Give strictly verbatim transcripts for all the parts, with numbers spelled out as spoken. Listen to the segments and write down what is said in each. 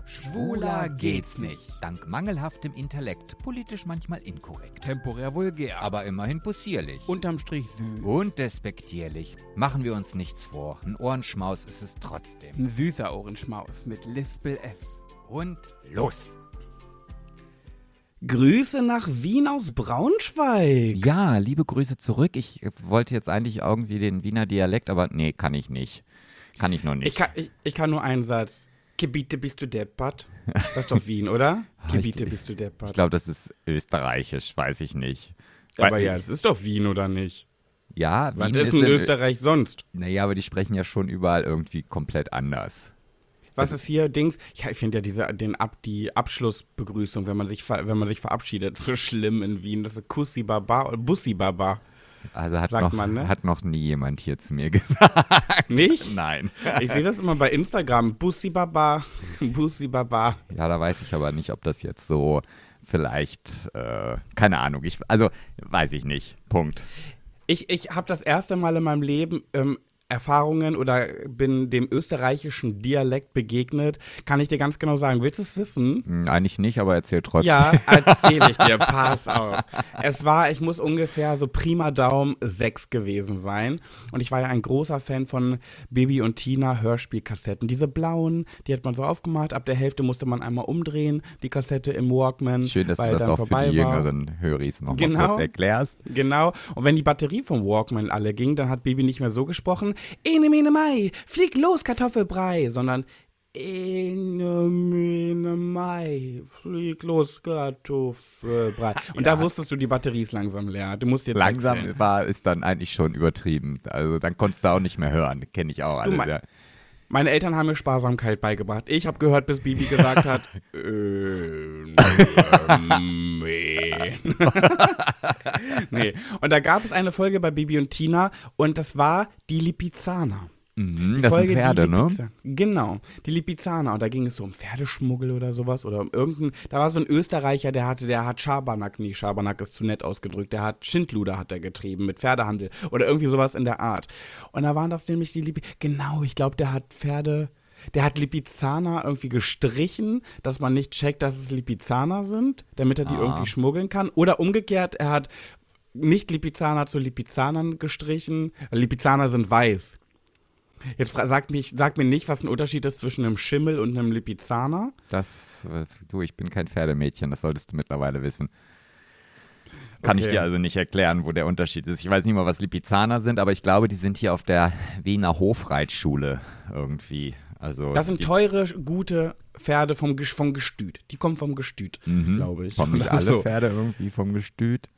Schwuler geht's nicht. Dank mangelhaftem Intellekt, politisch manchmal inkorrekt. Temporär vulgär. Aber immerhin possierlich. Unterm Strich süß. Und despektierlich. Machen wir uns nichts vor. Ein Ohrenschmaus ist es trotzdem. Ein süßer Ohrenschmaus mit Lispel F. Und los! Grüße nach Wien aus Braunschweig. Ja, liebe Grüße zurück. Ich wollte jetzt eigentlich irgendwie den Wiener Dialekt, aber nee, kann ich nicht. Kann ich noch nicht. Ich kann, ich, ich kann nur einen Satz. Gebiete bist du deppert. Das ist doch Wien, oder? Gebiete ich, bist du deppert. Ich glaube, das ist österreichisch, weiß ich nicht. Aber Weil, ja, das ist doch Wien, oder nicht? Ja, Was Wien ist in Österreich sonst? Naja, aber die sprechen ja schon überall irgendwie komplett anders. Was ist hier Dings? Ich finde ja diese, den Ab, die Abschlussbegrüßung, wenn man sich ver, wenn man sich verabschiedet, so schlimm in Wien. Das ist Kussi Baba oder Bussi Baba. Also hat Sagt noch, man, ne? hat noch nie jemand hier zu mir gesagt. Nicht? Nein. Ich sehe das immer bei Instagram. Bussi Baba, Bussi Baba. Ja, da weiß ich aber nicht, ob das jetzt so vielleicht, äh, keine Ahnung. Ich, also, weiß ich nicht. Punkt. Ich, ich habe das erste Mal in meinem Leben ähm, Erfahrungen oder bin dem österreichischen Dialekt begegnet. Kann ich dir ganz genau sagen. Willst du es wissen? Hm, eigentlich nicht, aber erzähl trotzdem. Ja, erzähle ich dir. Pass auf. Es war, ich muss ungefähr so prima Daumen sechs gewesen sein. Und ich war ja ein großer Fan von Bibi und Tina Hörspielkassetten. Diese blauen, die hat man so aufgemacht. Ab der Hälfte musste man einmal umdrehen, die Kassette im Walkman. Schön, dass weil du das dann auch für vorbei die war. jüngeren Höris noch Genau. mal kurz erklärst. Genau. Und wenn die Batterie vom Walkman alle ging, dann hat Bibi nicht mehr so gesprochen, Ene, mene, mai, flieg los, Kartoffelbrei, sondern Ene, mene, mai, flieg los, Kartoffelbrei. Und Ja. da wusstest du, die Batterie ist langsam leer. Du musst jetzt Langsam wechseln. war ist dann eigentlich schon übertrieben. Also dann konntest du auch nicht mehr hören. Kenne ich auch Du, alle. mein- Ja. Meine Eltern haben mir Sparsamkeit beigebracht. Ich habe gehört, bis Bibi gesagt hat, Ene, mene. Nee. Und da gab es eine Folge bei Bibi und Tina und das war die Lipizzaner. Mhm, Die das Folge, sind Pferde, die ne? Lipiza- Genau, die Lipizzaner. Und da ging es so um Pferdeschmuggel oder sowas. Oder um irgendein, da war so ein Österreicher, der hatte, der hat Schabernack, nee, Schabernack ist zu nett ausgedrückt, der hat Schindluder hat er getrieben mit Pferdehandel. Oder irgendwie sowas in der Art. Und da waren das nämlich die Lipi, genau, ich glaube, der hat Pferde, der hat Lipizzaner irgendwie gestrichen, dass man nicht checkt, dass es Lipizzaner sind, damit er die Ah. irgendwie schmuggeln kann. Oder umgekehrt, er hat nicht Lipizzaner zu Lipizzanern gestrichen. Lipizzaner sind weiß. Jetzt fra- sag, mich, sag mir nicht, was ein Unterschied ist zwischen einem Schimmel und einem Lipizzaner. Das, äh, du, ich bin kein Pferdemädchen, das solltest du mittlerweile wissen. Kann ich Okay. dir also nicht erklären, wo der Unterschied ist. Ich weiß nicht mal, was Lipizzaner sind, aber ich glaube, die sind hier auf der Wiener Hofreitschule irgendwie. Also Das sind die, teure, gute Pferde vom, Ges- vom Gestüt. Die kommen vom Gestüt, Mhm. glaube ich. Kommen nicht alle So. Pferde irgendwie vom Gestüt?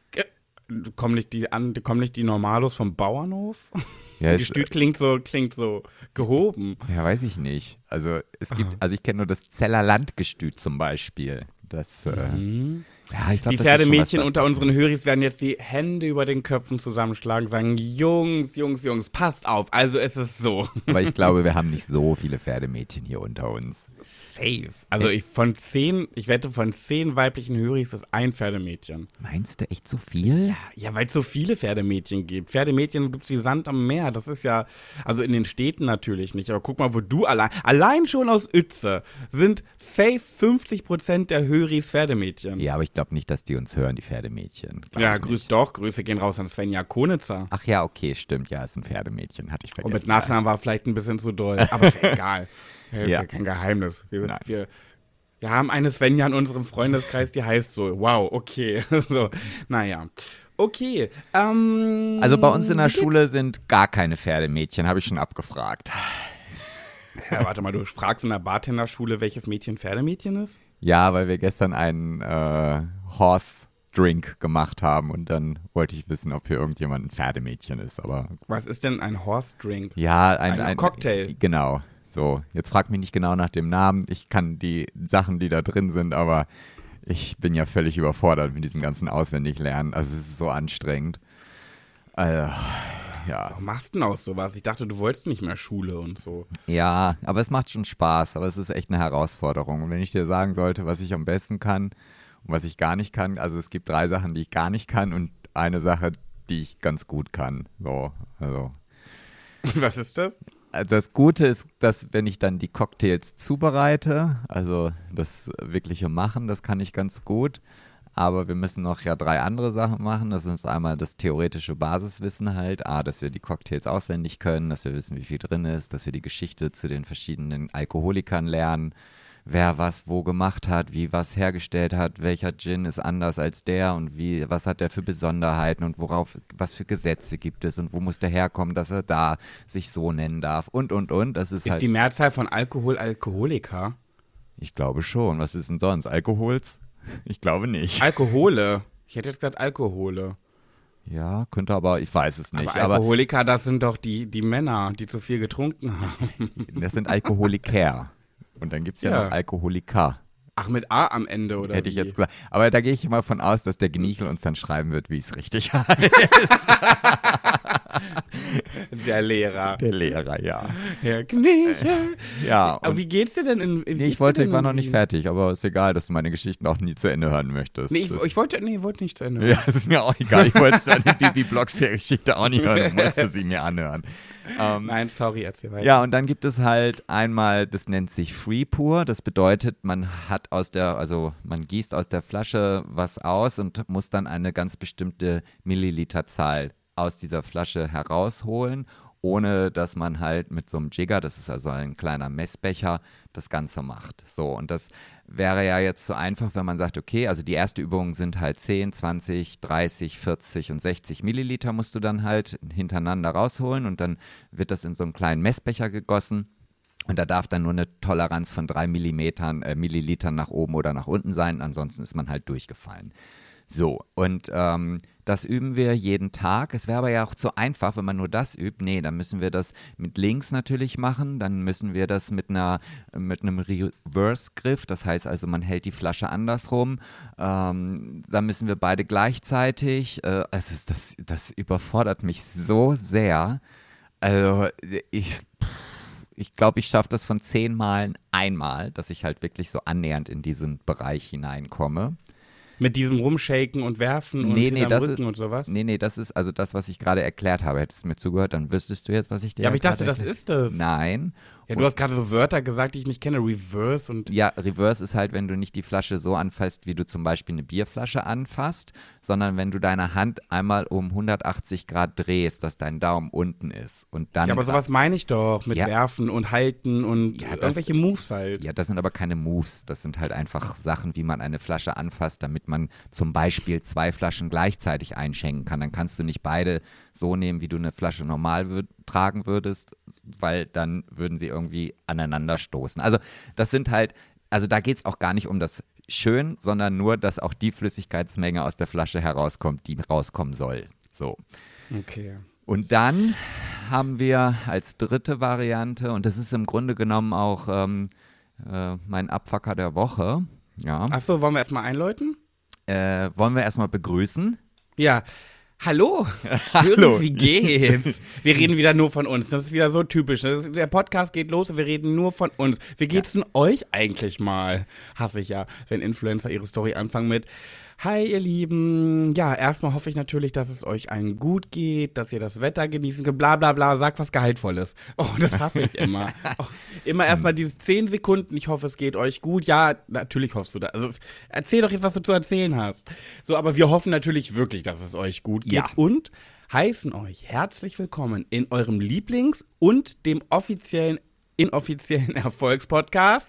Kommen nicht die an, kommen nicht die Normalos vom Bauernhof? Ja, es- Gestüt klingt so, klingt so gehoben. Ja, weiß ich nicht. Also es gibt, Ah. also ich kenne nur das Zeller Landgestüt zum Beispiel. Das, äh, Mhm. ja, ich glaub, Die das ist schon was, Pferdemädchen das unter ist- unseren Höris werden jetzt die Hände über den Köpfen zusammenschlagen, sagen, Jungs, Jungs, Jungs, passt auf. Also es ist so. Aber ich glaube, wir haben nicht so viele Pferdemädchen hier unter uns. Safe. Also ich von zehn, ich wette, von zehn weiblichen Höris ist ein Pferdemädchen. Meinst du echt so viel? Ja, ja, weil es so viele Pferdemädchen gibt. Pferdemädchen gibt es wie Sand am Meer. Das ist ja, also in den Städten natürlich nicht. Aber guck mal, wo du allein, allein schon aus Uetze sind safe fünfzig Prozent der Höris Pferdemädchen. Ja, aber ich glaube nicht, dass die uns hören, die Pferdemädchen. Glaub Ja, ich grüß nicht. doch. Grüße gehen raus an Svenja Konitzer. Ach ja, okay, stimmt. Ja, ist ein Pferdemädchen, hatte ich Und vergessen. mit Nachnamen war vielleicht ein bisschen zu doll. Aber ist ja egal. Ja, ist ja. Ja. kein Geheimnis. Wir, Nein. wir, wir haben eine Svenja in unserem Freundeskreis, die heißt so. Wow, okay. So, naja. Okay. Ähm, Also bei uns in der wie geht's? Schule sind gar keine Pferdemädchen, habe ich schon abgefragt. Ja, warte mal, du fragst in der Bartenderschule, welches Mädchen Pferdemädchen ist? Ja, weil wir gestern einen äh, Horse Drink gemacht haben und dann wollte ich wissen, ob hier irgendjemand ein Pferdemädchen ist. Aber Was ist denn ein Horse Drink? ja, ein, Ein ein Cocktail. Genau. So, jetzt frag mich nicht genau nach dem Namen. Ich kann die Sachen, die da drin sind, aber ich bin ja völlig überfordert mit diesem ganzen Auswendiglernen. Also es ist so anstrengend. Also, ja. Warum machst du denn aus sowas? Ich dachte, du wolltest nicht mehr Schule und so. Ja, aber es macht schon Spaß, aber es ist echt eine Herausforderung. Und wenn ich dir sagen sollte, was ich am besten kann und was ich gar nicht kann, also es gibt drei Sachen, die ich gar nicht kann und eine Sache, die ich ganz gut kann. So, also Was ist das? also das Gute ist, dass wenn ich dann die Cocktails zubereite, also das wirkliche Machen, das kann ich ganz gut. Aber wir müssen noch ja drei andere Sachen machen. Das ist einmal das theoretische Basiswissen halt. A, dass wir die Cocktails auswendig können, dass wir wissen, wie viel drin ist, dass wir die Geschichte zu den verschiedenen Alkoholikern lernen, wer was wo gemacht hat, wie was hergestellt hat, welcher Gin ist anders als der und wie, was hat der für Besonderheiten und worauf, was für Gesetze gibt es und wo muss der herkommen, dass er da sich so nennen darf und, und, und. Das ist, Ist halt, die Mehrzahl von Alkohol Alkoholiker? ich glaube schon. Was ist denn sonst? Alkohols? Ich glaube nicht. Alkohole. Ich hätte jetzt gesagt Alkohole. Ja, könnte aber, ich weiß es nicht. Aber Alkoholiker, das sind doch die, die Männer, die zu viel getrunken haben. Aber das sind Alkoholiker. Und dann gibt es ja, Ja. noch Alkoholiker. Ach, mit A am Ende, oder Hätte ich wie? jetzt gesagt. Aber da gehe ich mal von aus, dass der Gnichel uns dann schreiben wird, wie es richtig heißt. Der Lehrer. Der Lehrer, ja. Herr Knichel. Ja. Aber und- wie geht's dir denn? In, in, Nee, geht's ich wollte, dir ich denn war in noch nicht Wien? fertig, aber ist egal, dass du meine Geschichten auch nie zu Ende hören möchtest. Nee, ich, Das- ich wollte, nee, ich wollte nicht zu Ende. Ja, ist mir auch egal. Ich wollte deine Bibi Blocksberg-Geschichte auch nicht hören. Du musste sie mir anhören. Ähm, Nein, sorry, erzähl weiter. Ja, und dann gibt es halt einmal, das nennt sich Free Pour. Das bedeutet, man hat aus der, also man gießt aus der Flasche was aus und muss dann eine ganz bestimmte Milliliterzahl aus dieser Flasche herausholen, ohne dass man halt mit so einem Jigger, das ist also ein kleiner Messbecher, das Ganze macht. So, und das wäre ja jetzt so einfach, wenn man sagt, okay, also die erste Übung sind halt zehn, zwanzig, dreißig, vierzig und sechzig Milliliter musst du dann halt hintereinander rausholen und dann wird das in so einen kleinen Messbecher gegossen. Und da darf dann nur eine Toleranz von drei Millimetern, äh, Millilitern nach oben oder nach unten sein, ansonsten ist man halt durchgefallen. So, und ähm, das üben wir jeden Tag. Es wäre aber ja auch zu einfach, wenn man nur das übt. Nee, dann müssen wir das mit links natürlich machen. Dann müssen wir das mit einer mit einem Reverse-Griff. Das heißt also, man hält die Flasche andersrum. Ähm, dann müssen wir beide gleichzeitig. Äh, es ist, das, das überfordert mich so sehr. Also, ich. Ich glaube, ich schaffe das von zehn Malen einmal, dass ich halt wirklich so annähernd in diesen Bereich hineinkomme. Mit diesem Rumshaken und Werfen und Nee, nee, hinterm das Rücken ist- und sowas? Nee, nee, das ist also das, was ich gerade erklärt habe. Hättest du mir zugehört, dann wüsstest du jetzt, was ich dir Ja, aber ich dachte, gerade das erklärt- ist es. Nein. Ja, du hast gerade so Wörter gesagt, die ich nicht kenne. Reverse und... Ja, Reverse ist halt, wenn du nicht die Flasche so anfasst, wie du zum Beispiel eine Bierflasche anfasst, sondern wenn du deine Hand einmal um hundertachtzig Grad drehst, dass dein Daumen unten ist. Und dann Ja, aber sowas meine ich doch. Mit Ja. Werfen und Halten und Ja, das- irgendwelche Moves halt. Ja, das sind aber keine Moves. Das sind halt einfach Sachen, wie man eine Flasche anfasst, damit man zum Beispiel zwei Flaschen gleichzeitig einschenken kann. Dann kannst du nicht beide so nehmen, wie du eine Flasche normal würd, tragen würdest, weil dann würden sie irgendwie aneinander stoßen. Also das sind halt, also da geht es auch gar nicht um das Schön, sondern nur, dass auch die Flüssigkeitsmenge aus der Flasche herauskommt, die rauskommen soll. So. Okay. Und dann haben wir als dritte Variante, und das ist im Grunde genommen auch ähm, äh, mein Abfucker der Woche, ja, Achso, wollen wir erstmal einläuten? äh, wollen wir erstmal begrüßen. Ja. Hallo. Hallo. Jungs, wie geht's? Wir reden wieder nur von uns. Das ist wieder so typisch. Das ist, der Podcast geht los und wir reden nur von uns. Wie geht's denn euch eigentlich mal? Hasse ich ja, wenn Influencer ihre Story anfangen mit Hi, ihr Lieben. Ja, erstmal hoffe ich natürlich, dass es euch allen gut geht, dass ihr das Wetter genießen könnt, bla bla bla, sagt was Gehaltvolles. Oh, das hasse ich immer. Oh, immer erstmal diese zehn Sekunden, ich hoffe, es geht euch gut. Ja, natürlich hoffst du da. Also erzähl doch jetzt, was du zu erzählen hast. So, aber wir hoffen natürlich wirklich, dass es euch gut geht Ja. und heißen euch herzlich willkommen in eurem Lieblings- und dem offiziellen inoffiziellen Erfolgspodcast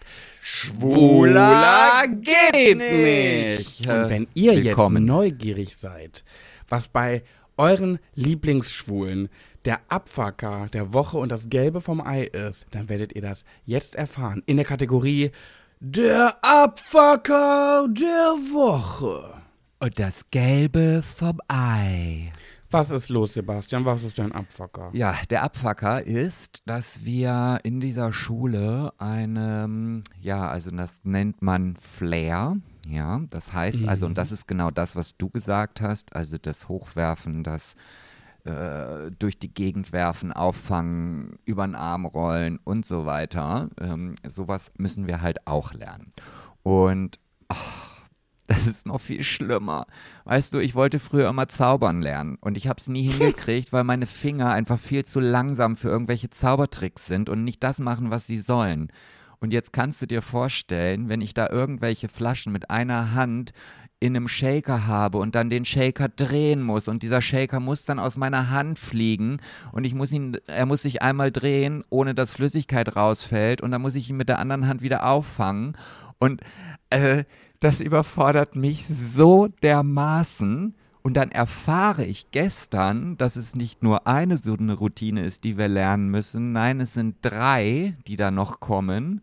Schwuler geht's nicht. Und wenn ihr Willkommen. jetzt neugierig seid, was bei euren Lieblingsschwulen der Abfucker der Woche und das Gelbe vom Ei ist, dann werdet ihr das jetzt erfahren in der Kategorie Der Abfucker der Woche. Und das Gelbe vom Ei. Was ist los, Sebastian? Was ist dein Abfucker? Ja, der Abfucker ist, dass wir in dieser Schule eine, ja, also das nennt man Flair, ja, das heißt also, und das ist genau das, was du gesagt hast, also das Hochwerfen, das äh, durch die Gegend werfen, auffangen, über den Arm rollen und so weiter, ähm, sowas müssen wir halt auch lernen. Und ach, Das ist noch viel schlimmer. Weißt du, ich wollte früher immer zaubern lernen und ich habe es nie hingekriegt, weil meine Finger einfach viel zu langsam für irgendwelche Zaubertricks sind und nicht das machen, was sie sollen. Und jetzt kannst du dir vorstellen, wenn ich da irgendwelche Flaschen mit einer Hand in einem Shaker habe und dann den Shaker drehen muss und dieser Shaker muss dann aus meiner Hand fliegen und ich muss ihn, er muss sich einmal drehen, ohne dass Flüssigkeit rausfällt und dann muss ich ihn mit der anderen Hand wieder auffangen und äh, das überfordert mich so dermaßen. Und dann erfahre ich gestern, dass es nicht nur eine so eine Routine ist, die wir lernen müssen. Nein, es sind drei, die da noch kommen.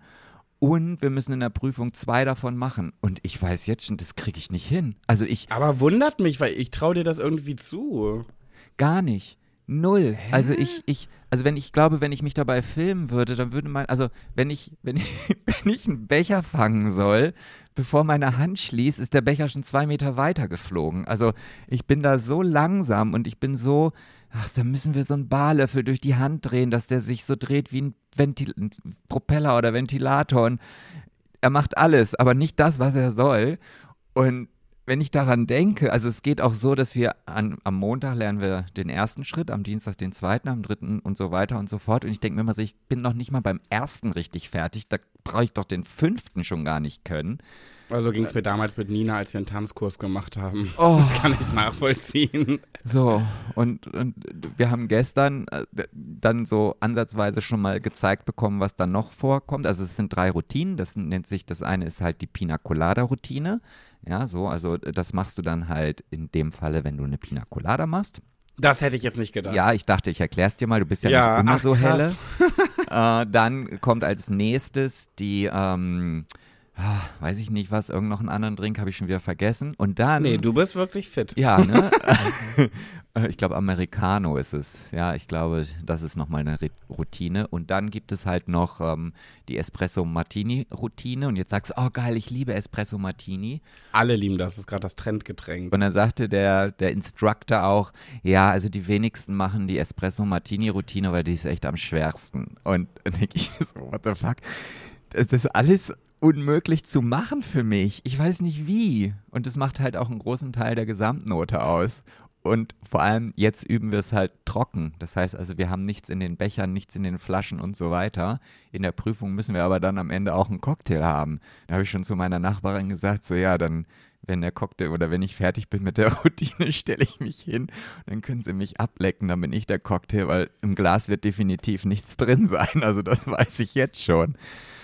Und wir müssen in der Prüfung zwei davon machen. Und ich weiß jetzt schon, das kriege ich nicht hin. Also ich... Aber wundert mich, weil ich traue dir das irgendwie zu. Gar nicht. Null. Hä? Also ich, ich, also wenn ich glaube, wenn ich mich dabei filmen würde, dann würde man, also wenn ich, wenn ich, wenn ich einen Becher fangen soll, bevor meine Hand schließt, ist der Becher schon zwei Meter weiter geflogen. Also ich bin da so langsam und ich bin so, ach, da müssen wir so einen Barlöffel durch die Hand drehen, dass der sich so dreht wie ein, Ventil- ein Propeller oder Ventilator. Und er macht alles, aber nicht das, was er soll. Und wenn ich daran denke, also es geht auch so, dass wir an, am Montag lernen wir den ersten Schritt, am Dienstag den zweiten, am dritten und so weiter und so fort. Und ich denke mir immer so, ich bin noch nicht mal beim ersten richtig fertig, da brauche ich doch den fünften schon gar nicht können. Also ging es mir damals mit Nina, als wir einen Tanzkurs gemacht haben. Oh. Das kann ich nachvollziehen. So, und, und wir haben gestern äh, dann so ansatzweise schon mal gezeigt bekommen, was dann noch vorkommt. Also es sind drei Routinen, das nennt sich, das eine ist halt die Pina Colada Routine. Ja, so, also das machst du dann halt in dem Falle, wenn du eine Pina Colada machst. Das hätte ich jetzt nicht gedacht. Ja, ich dachte, ich erklär's dir mal, du bist ja, Ja, nicht immer ach, so krass. helle. äh, dann kommt als nächstes die, ähm, ah, weiß ich nicht was, irgend noch einen anderen Drink habe ich schon wieder vergessen. Und dann... Nee, du bist wirklich fit. Ja, ne? Ich glaube, Americano ist es. Ja, ich glaube, das ist nochmal eine Routine. Und dann gibt es halt noch ähm, die Espresso-Martini-Routine. Und jetzt sagst du, oh geil, ich liebe Espresso-Martini. Alle lieben das, das ist gerade das Trendgetränk. Und dann sagte der, der Instructor auch, ja, also die wenigsten machen die Espresso-Martini-Routine, weil die ist echt am schwersten. Und dann denke ich so, what the fuck? Das ist alles unmöglich zu machen für mich. Ich weiß nicht wie. Und das macht halt auch einen großen Teil der Gesamtnote aus. Und vor allem jetzt üben wir es halt trocken. Das heißt also, wir haben nichts in den Bechern, nichts in den Flaschen und so weiter. In der Prüfung müssen wir aber dann am Ende auch einen Cocktail haben. Da habe ich schon zu meiner Nachbarin gesagt, so ja, dann, wenn der Cocktail oder wenn ich fertig bin mit der Routine, stelle ich mich hin. Dann können sie mich ablecken, dann bin ich der Cocktail, weil im Glas wird definitiv nichts drin sein. Also das weiß ich jetzt schon.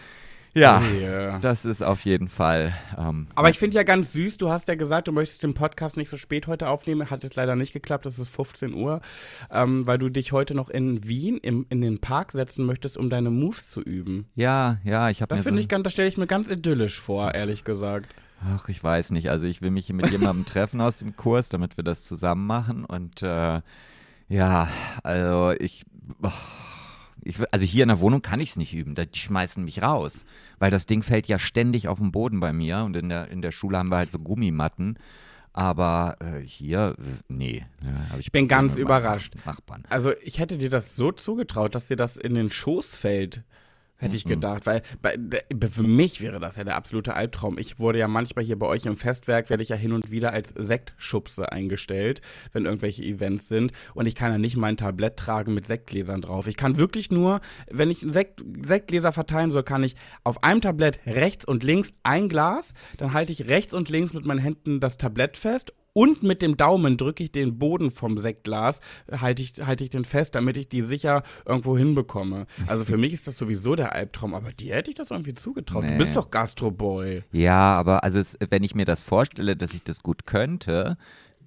Ja, Yeah. das ist auf jeden Fall. Ähm, Aber ich finde ja ganz süß, du hast ja gesagt, du möchtest den Podcast nicht so spät heute aufnehmen. Hat jetzt leider nicht geklappt, es ist fünfzehn Uhr, ähm, weil du dich heute noch in Wien im, in den Park setzen möchtest, um deine Moves zu üben. ja, ja, ich habe mir Das so, finde ich ganz, das stelle ich mir ganz idyllisch vor, ehrlich gesagt. ach, ich weiß nicht. Also ich will mich mit jemandem treffen aus dem Kurs, damit wir das zusammen machen. Und äh, ja, also ich, oh, ich, also hier in der Wohnung kann ich es nicht üben. Die schmeißen mich raus, weil das Ding fällt ja ständig auf den Boden bei mir. Und in der in der Schule haben wir halt so Gummimatten. Aber äh, hier, äh, nee. Ja, hab Ich bin Probleme ganz mit meinen überrascht. Nachbarn. Also ich hätte dir das so zugetraut, dass dir das in den Schoß fällt. Hätte ich Mhm. gedacht, weil bei, de- für mich wäre das ja der absolute Albtraum. Ich wurde ja manchmal hier bei euch im Festwerk, werde ich ja hin und wieder als Sektschubse eingestellt, wenn irgendwelche Events sind. Und ich kann ja nicht mein Tablett tragen mit Sektgläsern drauf. Ich kann wirklich nur, wenn ich Sekt, Sektgläser verteilen soll, kann ich auf einem Tablett rechts und links ein Glas, dann halte ich rechts und links mit meinen Händen das Tablett fest und mit dem Daumen drücke ich den Boden vom Sektglas, halte ich, halte ich den fest, damit ich die sicher irgendwo hinbekomme. Also für mich ist das sowieso der Albtraum, aber dir hätte ich das irgendwie zugetraut. Nee. Du bist doch Gastroboy. Ja, aber also es, wenn ich mir das vorstelle, dass ich das gut könnte,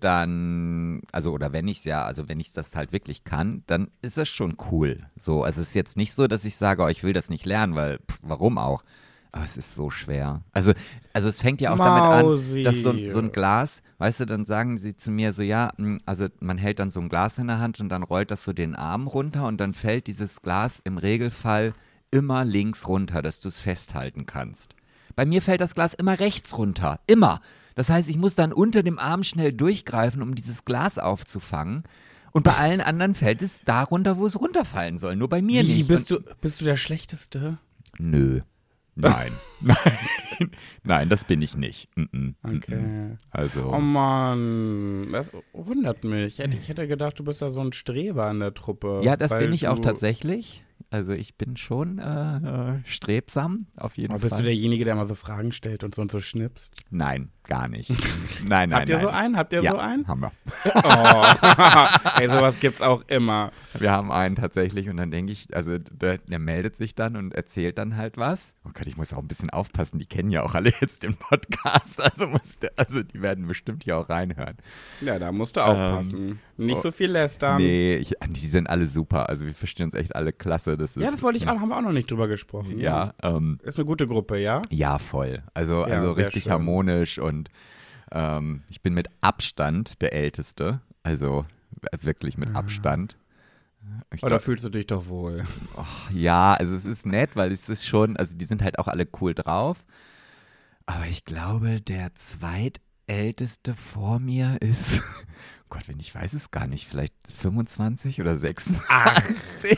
dann, also oder wenn ich es ja, also wenn ich das halt wirklich kann, dann ist das schon cool. So, also es ist jetzt nicht so, dass ich sage, oh, ich will das nicht lernen, weil pff, warum auch? Aber es ist so schwer. Also, also es fängt ja auch Mausi. damit an, dass so, so ein Glas, weißt du, dann sagen sie zu mir so, ja, mh, also man hält dann so ein Glas in der Hand und dann rollt das so den Arm runter und dann fällt dieses Glas im Regelfall immer links runter, dass du es festhalten kannst. Bei mir fällt das Glas immer rechts runter, immer. Das heißt, ich muss dann unter dem Arm schnell durchgreifen, um dieses Glas aufzufangen. Und bei allen anderen fällt es da runter, wo es runterfallen soll, nur bei mir Wie, nicht. bist Und, du, bist du der Schlechteste? nö. Nein. Nein. Nein, das bin ich nicht. Mm-mm. Okay. Also. Oh Mann, das wundert mich. Ich hätte, ich hätte gedacht, du bist da so ein Streber in der Truppe. Ja, das weil bin ich auch du- tatsächlich. Also ich bin schon äh, äh, strebsam, auf jeden Aber Fall. bist du derjenige, der mal so Fragen stellt und so und so schnipst? Nein, gar nicht. Nein, nein, Habt ihr nein. so einen? Habt ihr ja, so einen? haben wir. Oh. Ey, sowas gibt's auch immer. Wir haben einen tatsächlich und dann denke ich, also der, der meldet sich dann und erzählt dann halt was. Oh Gott, ich muss auch ein bisschen aufpassen, die kennen ja auch alle jetzt den Podcast, also, musste, also die werden bestimmt hier auch reinhören. Ja, da musst du aufpassen. Nicht oh, so viel lästern. Nee, ich, die sind alle super, also wir verstehen uns echt alle klasse. Das ist, Ja, das wollte ich auch, haben wir auch noch nicht drüber gesprochen. Ja, ähm, Ist eine gute Gruppe, ja? ja, voll. Also, Ja, also sehr richtig schön. harmonisch und ähm, ich bin mit Abstand der Älteste, also wirklich mit Abstand. Ich Oder glaub- fühlst du dich doch wohl? Ach, ja, also es ist nett, weil es ist schon, also die sind halt auch alle cool drauf. Aber ich glaube, der zweitälteste vor mir ist, Gott, wenn ich weiß es gar nicht, vielleicht fünfundzwanzig oder sechsundzwanzig.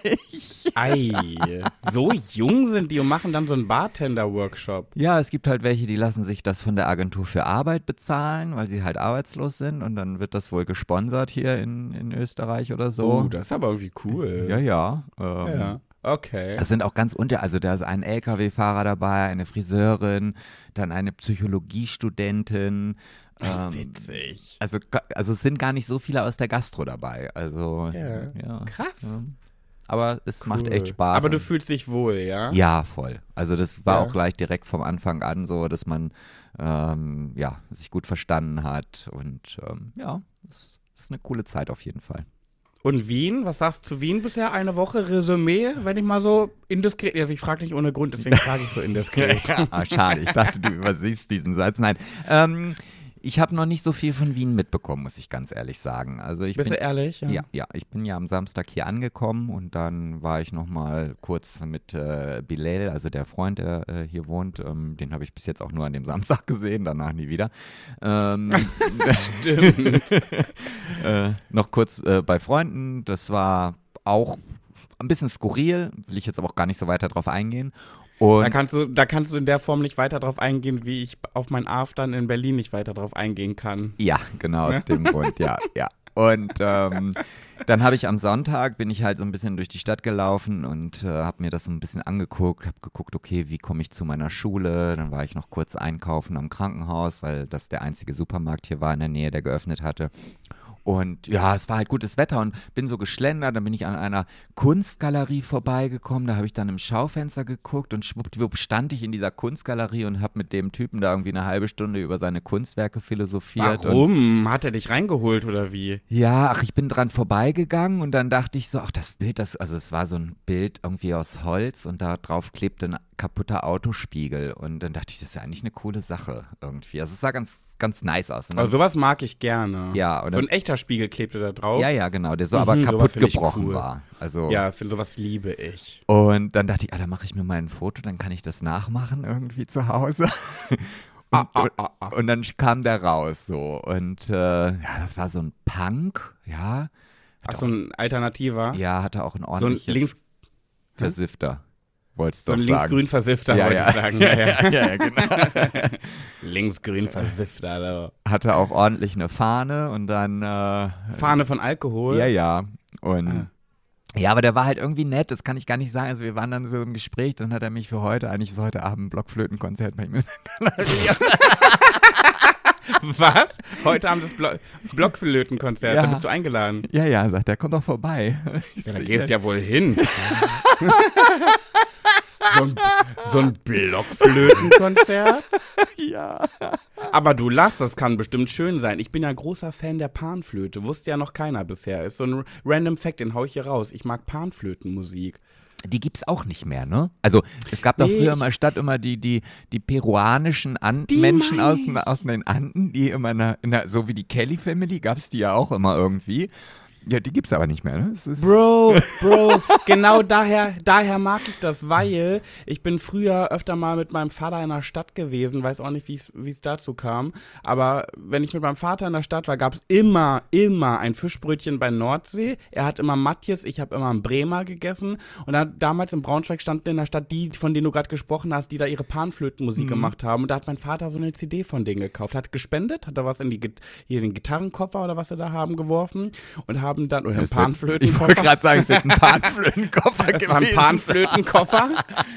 Ei, so jung sind die und machen dann so einen Bartender-Workshop. Ja, es gibt halt welche, die lassen sich das von der Agentur für Arbeit bezahlen, weil sie halt arbeitslos sind und dann wird das wohl gesponsert hier in, in Österreich oder so. Oh, das ist aber irgendwie cool. Ja, ja. Ähm, Ja, okay. Das sind auch ganz unter, also da ist ein L K W-Fahrer dabei, eine Friseurin, dann eine Psychologiestudentin. Ach, Ähm, witzig. also, also es sind gar nicht so viele aus der Gastro dabei. Also, Ja. ja. Krass. Ja. Aber es Cool. macht echt Spaß. Aber du Und- fühlst dich wohl, ja? ja, voll. Also das war Ja. auch gleich direkt vom Anfang an so, dass man ähm, ja, sich gut verstanden hat. Und ähm, ja, es ist eine coole Zeit auf jeden Fall. Und Wien? Was sagst du zu Wien bisher? Eine Woche Resümee, wenn ich mal so indiskret. Also ich frage nicht ohne Grund, deswegen frage ich so indiskret. Ah, schade, ich dachte, du übersiehst diesen Satz. Nein, ähm, ich habe noch nicht so viel von Wien mitbekommen, muss ich ganz ehrlich sagen. Also ich Bist bin, du ehrlich? ja, ja, ich bin ja am Samstag hier angekommen und dann war ich noch mal kurz mit äh, Bilal, also der Freund, der äh, hier wohnt. Ähm, den habe ich bis jetzt auch nur an dem Samstag gesehen, danach nie wieder. Ähm, Stimmt. äh, noch kurz äh, bei Freunden. Das war auch ein bisschen skurril, will ich jetzt aber auch gar nicht so weiter drauf eingehen. Und Da kannst, du, da kannst du in der Form nicht weiter drauf eingehen, wie ich auf mein Aftern in Berlin nicht weiter drauf eingehen kann. ja, genau aus dem Grund, ja, ja. Und ähm, dann habe ich am Sonntag, bin ich halt so ein bisschen durch die Stadt gelaufen und äh, habe mir das so ein bisschen angeguckt, habe geguckt, okay, wie komme ich zu meiner Schule? Dann war ich noch kurz einkaufen am Krankenhaus, weil das der einzige Supermarkt hier war in der Nähe, der geöffnet hatte. Und ja, es war halt gutes Wetter und bin so geschlendert, dann bin ich an einer Kunstgalerie vorbeigekommen, da habe ich dann im Schaufenster geguckt und schwuppdiwupp stand ich in dieser Kunstgalerie und habe mit dem Typen da irgendwie eine halbe Stunde über seine Kunstwerke philosophiert. Und Warum? Hat er dich reingeholt oder wie? ja, ach, ich bin dran vorbeigegangen und dann dachte ich so, ach, das Bild, das, also es war so ein Bild irgendwie aus Holz und da drauf klebte ein kaputter Autospiegel und dann dachte ich, das ist ja eigentlich eine coole Sache irgendwie. Also es sah ganz, ganz nice aus. Und dann, Also sowas mag ich gerne. Ja, und so dann- ein echter Spiegel klebte da drauf. ja, ja, genau, der so Mhm, aber sowas kaputt find ich gebrochen cool. war. Also Ja, für sowas liebe ich. und dann dachte ich, ah, da mache ich mir mal ein Foto, dann kann ich das nachmachen irgendwie zu Hause. Und, Ah, ah, ah. und dann kam der raus so und äh, ja, das war so ein Punk, ja. Ach, so ein Alternativer? Ja, hatte auch einen So ein ordentlichen links, Versifter, wolltest so du ein doch sagen. linksgrün Versifter, Ja, wollte ja. ich sagen. Ja, ja. ja, ja, genau. Linksgrün Versifter. Also. Hatte auch ordentlich eine Fahne und dann äh, Fahne von Alkohol? ja, ja. Und Ah. ja, aber der war halt irgendwie nett, das kann ich gar nicht sagen. Also wir waren dann so im Gespräch, dann hat er mich für heute, eigentlich ist heute Abend ein Blockflötenkonzert bei mir. Was? Heute Abend das Blo Blockflötenkonzert, Ja. da bist du eingeladen. Ja, ja, sagt er, komm doch vorbei. Ich Ja, da so, gehst du ja wohl hin. so, ein, so ein Blockflötenkonzert? ja. Aber du lachst, das kann bestimmt schön sein. Ich bin ja großer Fan der Panflöte. Wusste ja noch keiner bisher. Ist so ein random Fact, den hau ich hier raus. Ich mag Panflötenmusik. Die gibt's auch nicht mehr, ne? Also es gab doch Nee, früher ich- mal statt immer die, die, die peruanischen An Die Menschen mein aus, ich. aus den Anden, die immer, in der, in der, so wie die Kelly Family, gab's die ja auch immer irgendwie. Ja, die gibt's aber nicht mehr, ne? Es ist Bro, Bro, genau daher, daher mag ich das, weil ich bin früher öfter mal mit meinem Vater in der Stadt gewesen, weiß auch nicht, wie es dazu kam, aber wenn ich mit meinem Vater in der Stadt war, gab es immer, immer ein Fischbrötchen bei Nordsee. Er hat immer Matthias, ich habe immer einen Bremer gegessen und dann, damals in Braunschweig standen in der Stadt die, von denen du gerade gesprochen hast, die da ihre Panflötenmusik mhm. gemacht haben und da hat mein Vater so eine C D von denen gekauft, hat gespendet, hat da was in die, hier den Gitarrenkoffer oder was sie da haben geworfen und haben dann, oder einen Panflötenkoffer. Ich wollte gerade sagen, es wird ein Panflötenkoffer gewesen. Das war ein Panflötenkoffer.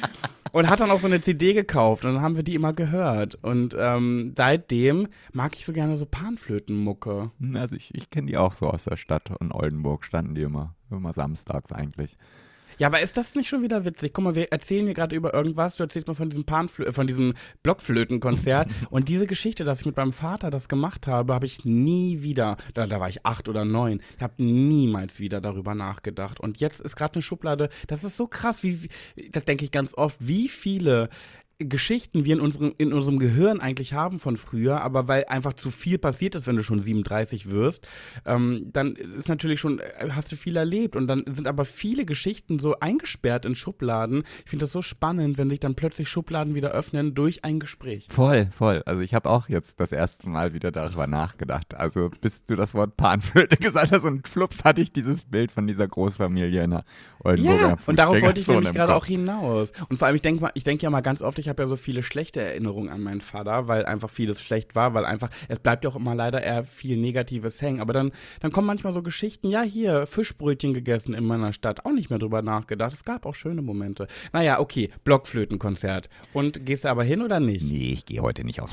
Und hat dann auch so eine C D gekauft und dann haben wir die immer gehört. Und ähm, seitdem mag ich so gerne so Panflötenmucke. Also ich, ich kenne die auch so aus der Stadt. In Oldenburg standen die immer, immer samstags eigentlich. Ja, aber ist das nicht schon wieder witzig? Guck mal, wir erzählen hier gerade über irgendwas. Du erzählst mal von diesem Panflö- von diesem Blockflötenkonzert. Und diese Geschichte, dass ich mit meinem Vater das gemacht habe, habe ich nie wieder, da, da war ich acht oder neun, ich habe niemals wieder darüber nachgedacht. Und jetzt ist gerade eine Schublade, das ist so krass, wie, wie das denke ich ganz oft, wie viele Geschichten wir in unserem, in unserem Gehirn eigentlich haben von früher, aber weil einfach zu viel passiert ist, wenn du schon siebenunddreißig wirst, ähm, dann ist natürlich schon, hast du viel erlebt und dann sind aber viele Geschichten so eingesperrt in Schubladen. Ich finde das so spannend, wenn sich dann plötzlich Schubladen wieder öffnen durch ein Gespräch. Voll, voll. Also ich habe auch jetzt das erste Mal wieder darüber nachgedacht. Also bis du das Wort Panflöte gesagt hast und flups hatte ich dieses Bild von dieser Großfamilie in der Oldenburger Ja, und darauf wollte ich nämlich gerade Kopf. auch hinaus. Und vor allem, ich denke ich denk ja mal ganz oft, ich habe ja so viele schlechte Erinnerungen an meinen Vater, weil einfach vieles schlecht war, weil einfach, es bleibt ja auch immer leider eher viel Negatives hängen. Aber dann, dann kommen manchmal so Geschichten, ja hier, Fischbrötchen gegessen in meiner Stadt, auch nicht mehr drüber nachgedacht. Es gab auch schöne Momente. Naja, okay, Blockflötenkonzert. Und gehst du aber hin oder nicht? Nee, ich gehe heute nicht aufs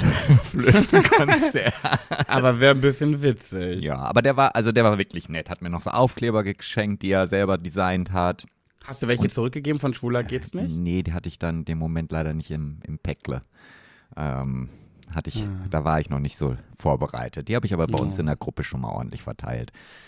Blockflötenkonzert. Aber wäre ein bisschen witzig. Ja, aber der war, also der war wirklich nett, hat mir noch so Aufkleber geschenkt, die er selber designt hat. Hast du welche und, zurückgegeben von Schwuler geht's nicht? Nee, die hatte ich dann den Moment leider nicht im, im Päckle. Ähm, hatte ich, ah. Da war ich noch nicht so vorbereitet. Die habe ich aber bei ja. uns in der Gruppe schon mal ordentlich verteilt.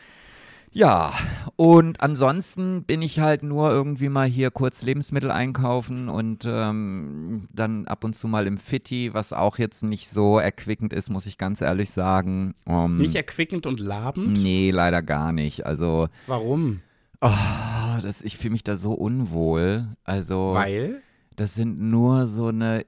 Ja, und ansonsten bin ich halt nur irgendwie mal hier kurz Lebensmittel einkaufen und ähm, dann ab und zu mal im Fitti, was auch jetzt nicht so erquickend ist, muss ich ganz ehrlich sagen. Um, nicht erquickend und labend? Nee, leider gar nicht. Also warum? Oh, das, ich fühle mich da so unwohl. Also, weil? Das sind nur so eine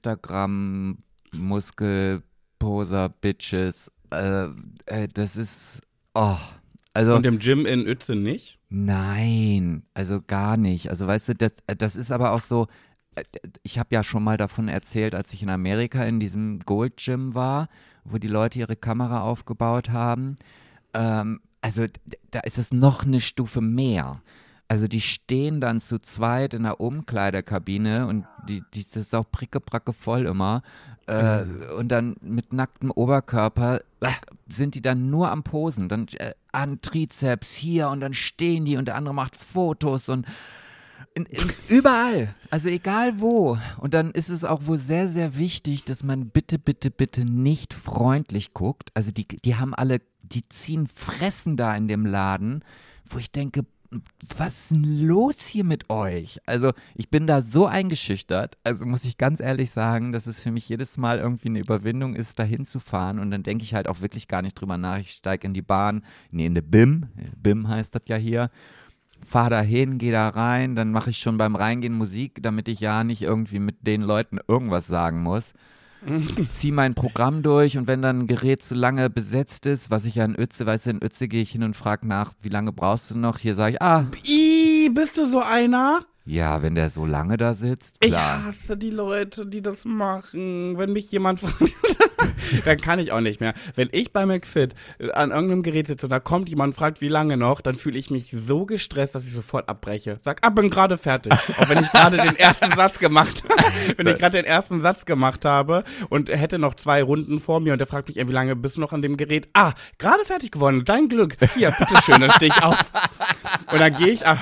Instagram-Muskelposer-Bitches. Äh, äh, das ist, oh. Also, und im Gym in Uetze nicht? Nein, also gar nicht. Also weißt du, das, das ist aber auch so, ich habe ja schon mal davon erzählt, als ich in Amerika in diesem Gold Gym war, wo die Leute ihre Kamera aufgebaut haben. Ähm, also da ist es noch eine Stufe mehr. Also die stehen dann zu zweit in der Umkleidekabine und die, die, das ist auch pricke-bracke voll immer. Äh, mhm. Und dann mit nacktem Oberkörper äh, sind die dann nur am Posen. Dann äh, an Trizeps hier und dann stehen die und der andere macht Fotos und in, in, überall. Also egal wo. Und dann ist es auch wohl sehr, sehr wichtig, dass man bitte, bitte, bitte nicht freundlich guckt. Also die, die haben alle, die ziehen Fressen da in dem Laden, wo ich denke, was ist denn los hier mit euch? Also ich bin da so eingeschüchtert, also muss ich ganz ehrlich sagen, dass es für mich jedes Mal irgendwie eine Überwindung ist, da hinzufahren und dann denke ich halt auch wirklich gar nicht drüber nach. Ich steige in die Bahn, nee, in eine B I M, B I M heißt das ja hier, fahr da hin, geh da rein, dann mache ich schon beim Reingehen Musik, damit ich ja nicht irgendwie mit den Leuten irgendwas sagen muss. Zieh mein Programm durch und wenn dann ein Gerät zu lange besetzt ist, was ich ja in Uetze, weißt du, in Uetze gehe ich hin und frage nach, wie lange brauchst du noch? Hier sage ich, ah. Ih, bist du so einer? Ja, wenn der so lange da sitzt, klar. Ich hasse die Leute, die das machen. Wenn mich jemand fragt, dann kann ich auch nicht mehr. Wenn ich bei McFit an irgendeinem Gerät sitze und da kommt jemand und fragt, wie lange noch, dann fühle ich mich so gestresst, dass ich sofort abbreche. Sag, ah, bin gerade fertig. Auch wenn ich gerade den ersten Satz gemacht habe. Wenn ich gerade den ersten Satz gemacht habe und hätte noch zwei Runden vor mir und der fragt mich, ey, wie lange bist du noch an dem Gerät? Ah, gerade fertig geworden. Dein Glück. Hier, bitteschön, dann stehe ich auf. Und dann gehe ich ab.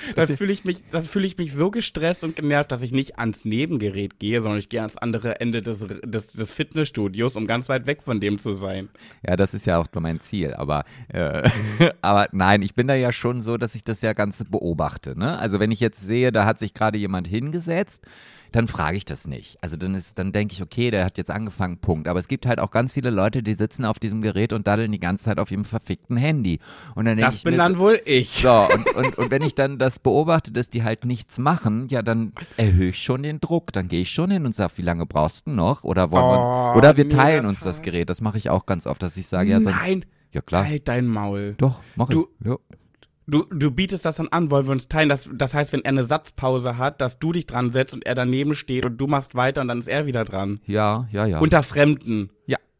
Da fühle ich mich, da fühle ich mich so gestresst und genervt, dass ich nicht ans Nebengerät gehe, sondern ich gehe ans andere Ende des, des, des Fitnessstudios, um ganz weit weg von dem zu sein. Ja, das ist ja auch mein Ziel, aber, äh, aber nein, ich bin da ja schon so, dass ich das ja ganz beobachte. Ne? Also wenn ich jetzt sehe, da hat sich gerade jemand hingesetzt, dann frage ich das nicht. Also dann ist, dann denke ich, okay, der hat jetzt angefangen, Punkt. Aber es gibt halt auch ganz viele Leute, die sitzen auf diesem Gerät und daddeln die ganze Zeit auf ihrem verfickten Handy. Und dann Das ich bin mir dann so, wohl ich. So, und, und, und wenn ich dann das beobachte, dass die halt nichts machen, ja, dann erhöhe ich schon den Druck. Dann gehe ich schon hin und sage, wie lange brauchst du noch? Oder wollen wir, Oh, oder wir nee, teilen das uns das heißt- Gerät. Das mache ich auch ganz oft, dass ich sage, ja, dann, Nein, ja klar. halt dein Maul. Doch, mach ich. Du- Ja. Du, du bietest das dann an, wollen wir uns teilen. Das, das heißt, wenn er eine Satzpause hat, dass du dich dran setzt und er daneben steht und du machst weiter und dann ist er wieder dran. Ja, ja, ja. Unter Fremden.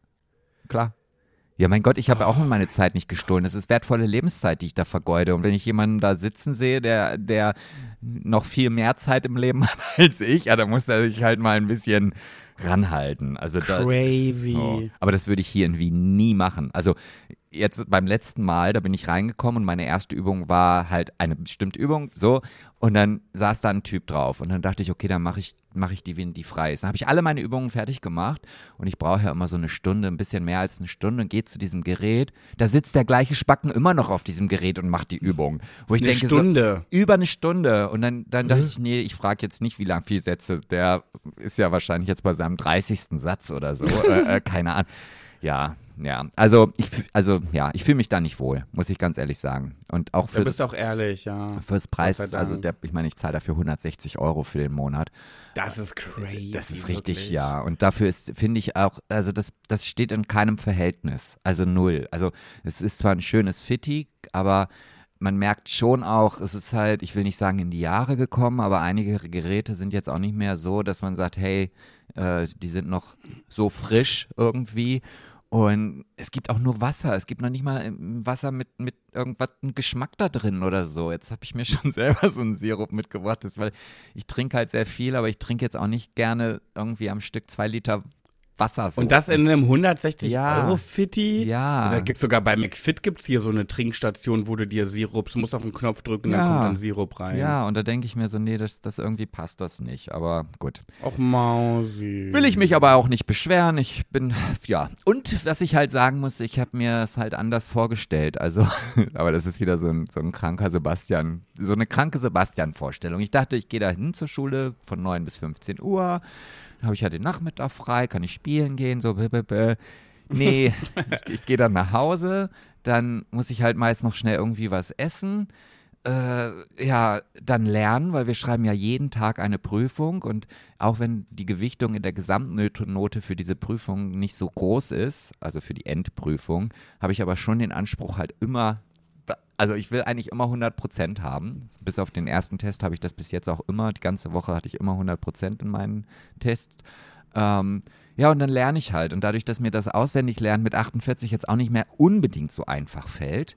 Klar. Ja, mein Gott, ich habe auch meine Zeit nicht gestohlen. Das ist wertvolle Lebenszeit, die ich da vergeude. Und wenn ich jemanden da sitzen sehe, der, der noch viel mehr Zeit im Leben hat als ich, ja, dann muss er sich halt mal ein bisschen ranhalten. Also da, Crazy. Oh. Aber das würde ich hier in Wien nie machen. Also jetzt beim letzten Mal, da bin ich reingekommen und meine erste Übung war halt eine bestimmte Übung, so, und dann saß da ein Typ drauf und dann dachte ich, okay, dann mache ich, mache ich die, wenn die frei ist. Dann habe ich alle meine Übungen fertig gemacht und ich brauche ja immer so eine Stunde, ein bisschen mehr als eine Stunde und gehe zu diesem Gerät. Da sitzt der gleiche Spacken immer noch auf diesem Gerät und macht die Übung. Wo ich Eine denke, Stunde. So, über eine Stunde. Und dann, dann dachte ich, nee, ich frage jetzt nicht, wie lang viel Sätze. Der ist ja wahrscheinlich jetzt bei seinem dreißigsten Satz oder so. äh, äh, keine Ahnung. Ja, ja. Also ich, fühl- also, ja, ich fühle mich da nicht wohl, muss ich ganz ehrlich sagen. Und auch Da für, bist du auch ehrlich, ja. fürs Preis, Gott sei also Dank. der, ich meine, ich zahle dafür hundertsechzig Euro für den Monat. Das ist crazy. Das ist richtig, wirklich. ja. Und dafür ist, finde ich auch, also das, das steht in keinem Verhältnis. Also null. Also es ist zwar ein schönes Fitti, aber man merkt schon auch, es ist halt, ich will nicht sagen in die Jahre gekommen, aber einige Geräte sind jetzt auch nicht mehr so, dass man sagt, hey, äh, die sind noch so frisch irgendwie. Und es gibt auch nur Wasser. Es gibt noch nicht mal ähm, Wasser mit, mit irgendwas, einem Geschmack da drin oder so. Jetzt habe ich mir schon selber so einen Sirup mitgebracht, das, weil ich trinke halt sehr viel, aber ich trinke jetzt auch nicht gerne irgendwie am Stück zwei Liter Wasser. So. Und das in einem hundertsechzig Ja. Euro Fitti? Ja. Da gibt's sogar bei McFit gibt's hier so eine Trinkstation, wo du dir Sirup, du musst auf den Knopf drücken, Ja. dann kommt dann Sirup rein. Ja, und da denke ich mir so, nee, das, das irgendwie passt das nicht. Aber gut. Och Mausi. Will ich mich aber auch nicht beschweren. Ich bin, ja. Und was ich halt sagen muss, ich habe mir es halt anders vorgestellt. Also, aber das ist wieder so ein, so ein kranker Sebastian, so eine kranke Sebastian-Vorstellung. Ich dachte, ich gehe da hin zur Schule von neun bis fünfzehn Uhr. Dann habe ich ja den Nachmittag frei, kann ich spielen gehen, so. B -b -b. Nee, ich, ich gehe dann nach Hause. Dann muss ich halt meist noch schnell irgendwie was essen. Äh, ja, dann lernen, weil wir schreiben ja jeden Tag eine Prüfung und auch wenn die Gewichtung in der Gesamtnote für diese Prüfung nicht so groß ist, also für die Endprüfung, habe ich aber schon den Anspruch halt immer, also ich will eigentlich immer hundert Prozent haben. Bis auf den ersten Test habe ich das bis jetzt auch immer, die ganze Woche hatte ich immer hundert Prozent in meinen Tests. Ähm, ja, und dann lerne ich halt und dadurch, dass mir das Auswendiglernen mit achtundvierzig jetzt auch nicht mehr unbedingt so einfach fällt,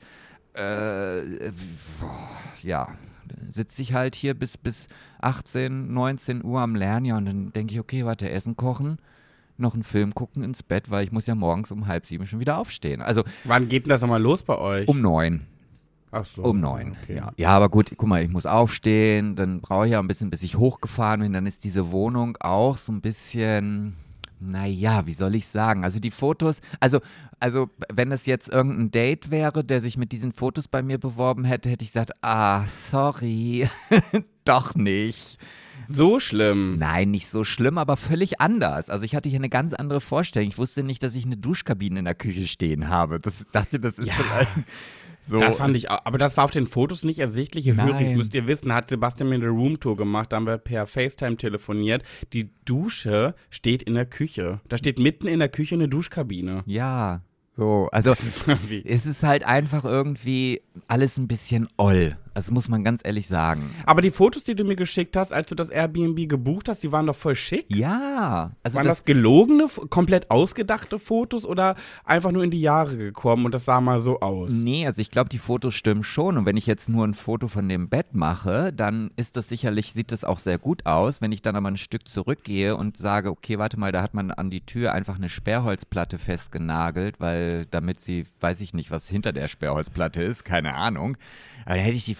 Äh, boah, ja, sitze ich halt hier bis, bis achtzehn, neunzehn Uhr am Lernen, ja, und dann denke ich, okay, warte, Essen kochen, noch einen Film gucken, ins Bett, weil ich muss ja morgens um halb sieben schon wieder aufstehen. Also Wann geht denn das nochmal los bei euch? um neun. Ach so. Um neun, Okay. ja. Ja, aber gut, guck mal, ich muss aufstehen, dann brauche ich ja ein bisschen, bis ich hochgefahren bin, dann ist diese Wohnung auch so ein bisschen... Naja, wie soll ich sagen? Also die Fotos, also, also wenn das jetzt irgendein Date wäre, der sich mit diesen Fotos bei mir beworben hätte, hätte ich gesagt, ah, sorry, doch nicht. So schlimm. Nein, nicht so schlimm, aber völlig anders. Also ich hatte hier eine ganz andere Vorstellung. Ich wusste nicht, dass ich eine Duschkabine in der Küche stehen habe. Das dachte, das ist Ja. vielleicht so. Das fand ich auch, aber das war auf den Fotos nicht ersichtlich. Ihr Nein. Höris, müsst ihr wissen, hat Sebastian mir eine Roomtour gemacht, da haben wir per FaceTime telefoniert. Die Dusche steht in der Küche. Da steht mitten in der Küche eine Duschkabine. Ja, so, also Das ist irgendwie- es ist halt einfach irgendwie alles ein bisschen oll. Das muss man ganz ehrlich sagen. Aber die Fotos, die du mir geschickt hast, als du das Airbnb gebucht hast, die waren doch voll schick. Ja, also Waren das, das gelogene, f- komplett ausgedachte Fotos oder einfach nur in die Jahre gekommen und das sah mal so aus? nee, also ich glaube, die Fotos stimmen schon. Und wenn ich jetzt nur ein Foto von dem Bett mache, dann ist das sicherlich, sieht das auch sehr gut aus. Wenn ich dann aber ein Stück zurückgehe und sage, okay, warte mal, da hat man an die Tür einfach eine Sperrholzplatte festgenagelt, weil damit sie, weiß ich nicht, was hinter der Sperrholzplatte ist, keine Ahnung. Aber da hätte ich die vielleicht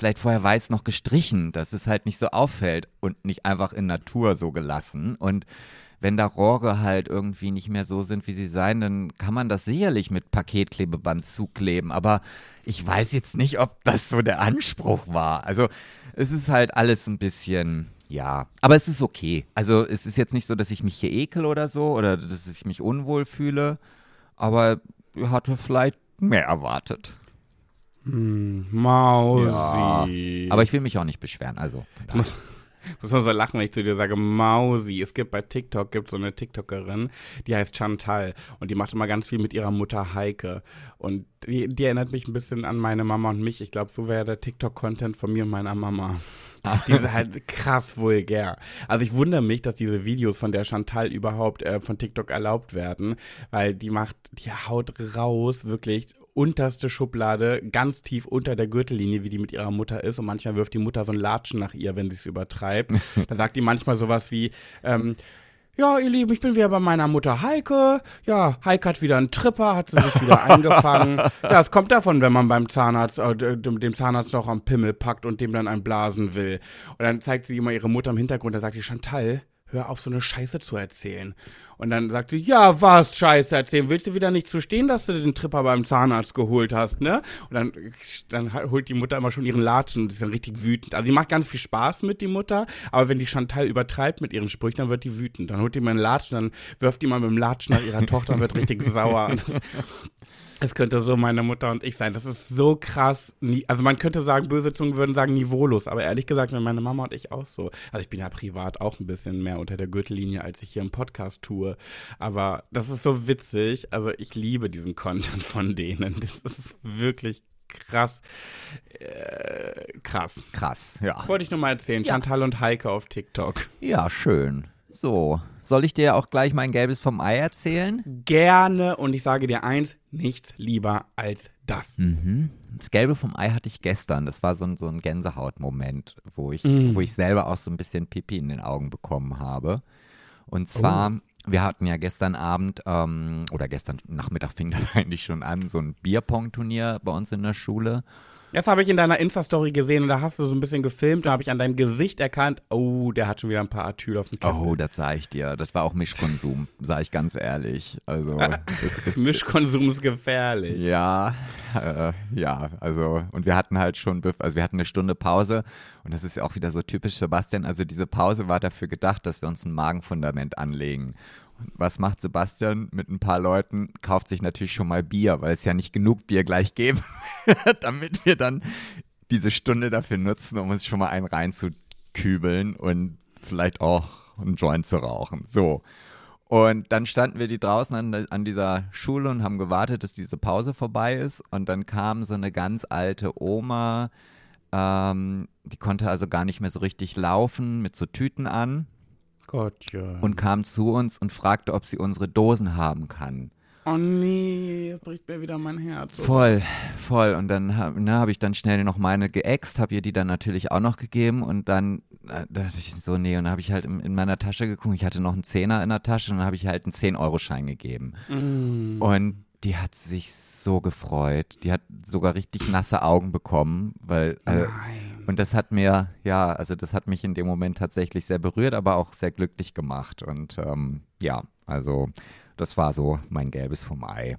vielleicht vorher weiß noch gestrichen, dass es halt nicht so auffällt und nicht einfach in Natur so gelassen. Und wenn da Rohre halt irgendwie nicht mehr so sind, wie sie sein, dann kann man das sicherlich mit Paketklebeband zukleben. Aber ich weiß jetzt nicht, ob das so der Anspruch war. Also es ist halt alles ein bisschen, ja, aber es ist okay. Also es ist jetzt nicht so, dass ich mich hier ekel oder so oder dass ich mich unwohl fühle. Aber ich hatte vielleicht mehr erwartet. Hm, Mausi. Ja, aber ich will mich auch nicht beschweren, also von daher. muss, muss man so lachen, wenn ich zu dir sage, Mausi. Es gibt bei TikTok, gibt so eine TikTokerin, die heißt Chantal und die macht immer ganz viel mit ihrer Mutter Heike. Und die, die erinnert mich ein bisschen an meine Mama und mich. Ich glaube, so wäre der TikTok-Content von mir und meiner Mama. Diese halt krass vulgär. Also ich wundere mich, dass diese Videos von der Chantal überhaupt äh, von TikTok erlaubt werden, weil die macht, die haut raus, wirklich unterste Schublade, ganz tief unter der Gürtellinie, wie die mit ihrer Mutter ist. Und manchmal wirft die Mutter so ein Latschen nach ihr, wenn sie es übertreibt. Dann sagt die manchmal sowas wie, ähm, ja, ihr Lieben, ich bin wieder bei meiner Mutter Heike. Ja, Heike hat wieder einen Tripper, hat sie sich wieder eingefangen. Ja, es kommt davon, wenn man beim Zahnarzt, äh, dem Zahnarzt noch am Pimmel packt und dem dann einen blasen will. Und dann zeigt sie immer ihre Mutter im Hintergrund, da sagt die Chantal, hör auf, so eine Scheiße zu erzählen. Und dann sagt sie, ja, was Scheiße erzählen? Willst du wieder nicht zustehen, dass du den Tripper beim Zahnarzt geholt hast, ne? Und dann, dann holt die Mutter immer schon ihren Latschen und ist dann richtig wütend. Also die macht ganz viel Spaß mit, die Mutter, aber wenn die Chantal übertreibt mit ihren Sprüchen, dann wird die wütend. Dann holt die mal einen Latschen, dann wirft die mal mit dem Latschen nach ihrer Tochter und wird richtig sauer. Und das, es könnte so meine Mutter und ich sein. Das ist so krass. Also man könnte sagen, böse Zungen würden sagen niveaulos, aber ehrlich gesagt, wenn meine Mama und ich auch so. Also ich bin ja privat auch ein bisschen mehr unter der Gürtellinie, als ich hier im Podcast tue. Aber das ist so witzig. Also ich liebe diesen Content von denen. Das ist wirklich krass. Äh, krass. Krass, ja. Wollte ich nur mal erzählen. Ja. Chantal und Heike auf TikTok. Ja, schön. So, soll ich dir auch gleich mein Gelbes vom Ei erzählen? Gerne. Und ich sage dir eins, nichts lieber als das. Mhm. Das Gelbe vom Ei hatte ich gestern. Das war so ein, so ein Gänsehautmoment, wo ich, Mm. wo ich selber auch so ein bisschen Pipi in den Augen bekommen habe. Und zwar, Oh. wir hatten ja gestern Abend, ähm, oder gestern Nachmittag fing das eigentlich schon an, so ein Bierpong-Turnier bei uns in der Schule. Jetzt habe ich in deiner Insta-Story gesehen und da hast du so ein bisschen gefilmt, da habe ich an deinem Gesicht erkannt, oh, der hat schon wieder ein paar Atyl auf dem Kessel. Oh, das sag ich dir. Das war auch Mischkonsum, sag ich ganz ehrlich. Also, das ist, Mischkonsum ist gefährlich. ja, äh, ja, also, und wir hatten halt schon, bef- also wir hatten eine Stunde Pause und das ist ja auch wieder so typisch Sebastian, also diese Pause war dafür gedacht, dass wir uns ein Magenfundament anlegen. Und was macht Sebastian mit ein paar Leuten? Kauft sich natürlich schon mal Bier, weil es ja nicht genug Bier gleich geben wird, damit wir dann diese Stunde dafür nutzen, um uns schon mal einen reinzukübeln und vielleicht auch einen Joint zu rauchen. So. Und dann standen wir die draußen an, an dieser Schule und haben gewartet, dass diese Pause vorbei ist. Und dann kam so eine ganz alte Oma, ähm, die konnte also gar nicht mehr so richtig laufen, mit so Tüten an. Gottchen. Und kam zu uns und fragte, ob sie unsere Dosen haben kann. Oh nee, jetzt bricht mir wieder mein Herz. Voll, voll. Und dann habe ne, hab ich dann schnell noch meine geäxt, habe ihr die dann natürlich auch noch gegeben und dann äh, dachte ich so, nee, und dann habe ich halt in, in meiner Tasche geguckt, ich hatte noch einen Zehner in der Tasche und dann habe ich halt einen zehn-Euro-Schein gegeben. Mm. Und die hat sich so gefreut. Die hat sogar richtig nasse Augen bekommen, weil äh, Nein. und das hat mir, ja, also das hat mich in dem Moment tatsächlich sehr berührt, aber auch sehr glücklich gemacht. Und ähm, ja, also das war so mein Gelbes vom Ei.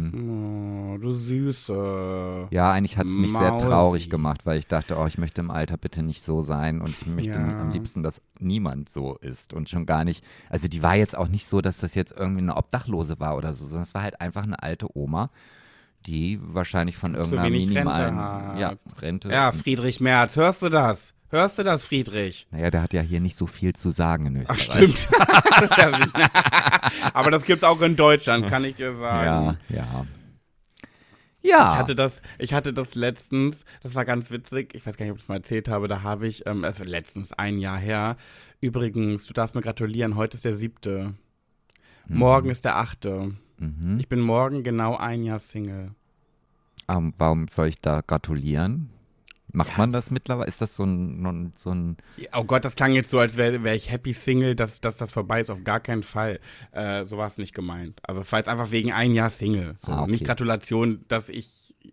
Mhm. Oh, du Süße. Ja, eigentlich hat es mich sehr Mausi. traurig gemacht, weil ich dachte, oh, ich möchte im Alter bitte nicht so sein und ich möchte Ja. am liebsten, dass niemand so ist und schon gar nicht, also die war jetzt auch nicht so, dass das jetzt irgendwie eine Obdachlose war oder so, sondern es war halt einfach eine alte Oma, die wahrscheinlich von irgendeiner wenig Rente minimalen hat. ja, Rente. Ja, Friedrich Merz, hörst du das? Hörst du das, Friedrich? Naja, der hat ja hier nicht so viel zu sagen in Ach, Österreich. stimmt. Das ist ja wichtig. Aber das gibt's auch in Deutschland, kann ich dir sagen. Ja, ja. Ja. Ich hatte das, ich hatte das letztens, das war ganz witzig, ich weiß gar nicht, ob ich das mal erzählt habe, da habe ich, ähm, also letztens, ein Jahr her, übrigens, du darfst mir gratulieren, heute ist der siebte, morgen ist der achte. Mhm. Ich bin morgen genau ein Jahr Single. Ähm, warum soll ich da gratulieren? Macht Ja. man das mittlerweile? Ist das so ein, so ein Oh Gott, das klang jetzt so, als wäre wär ich happy Single, dass, dass das vorbei ist. Auf gar keinen Fall. Äh, so war es nicht gemeint. Also es war jetzt einfach wegen ein Jahr Single. So. Ah, okay. Nicht Gratulation, dass ich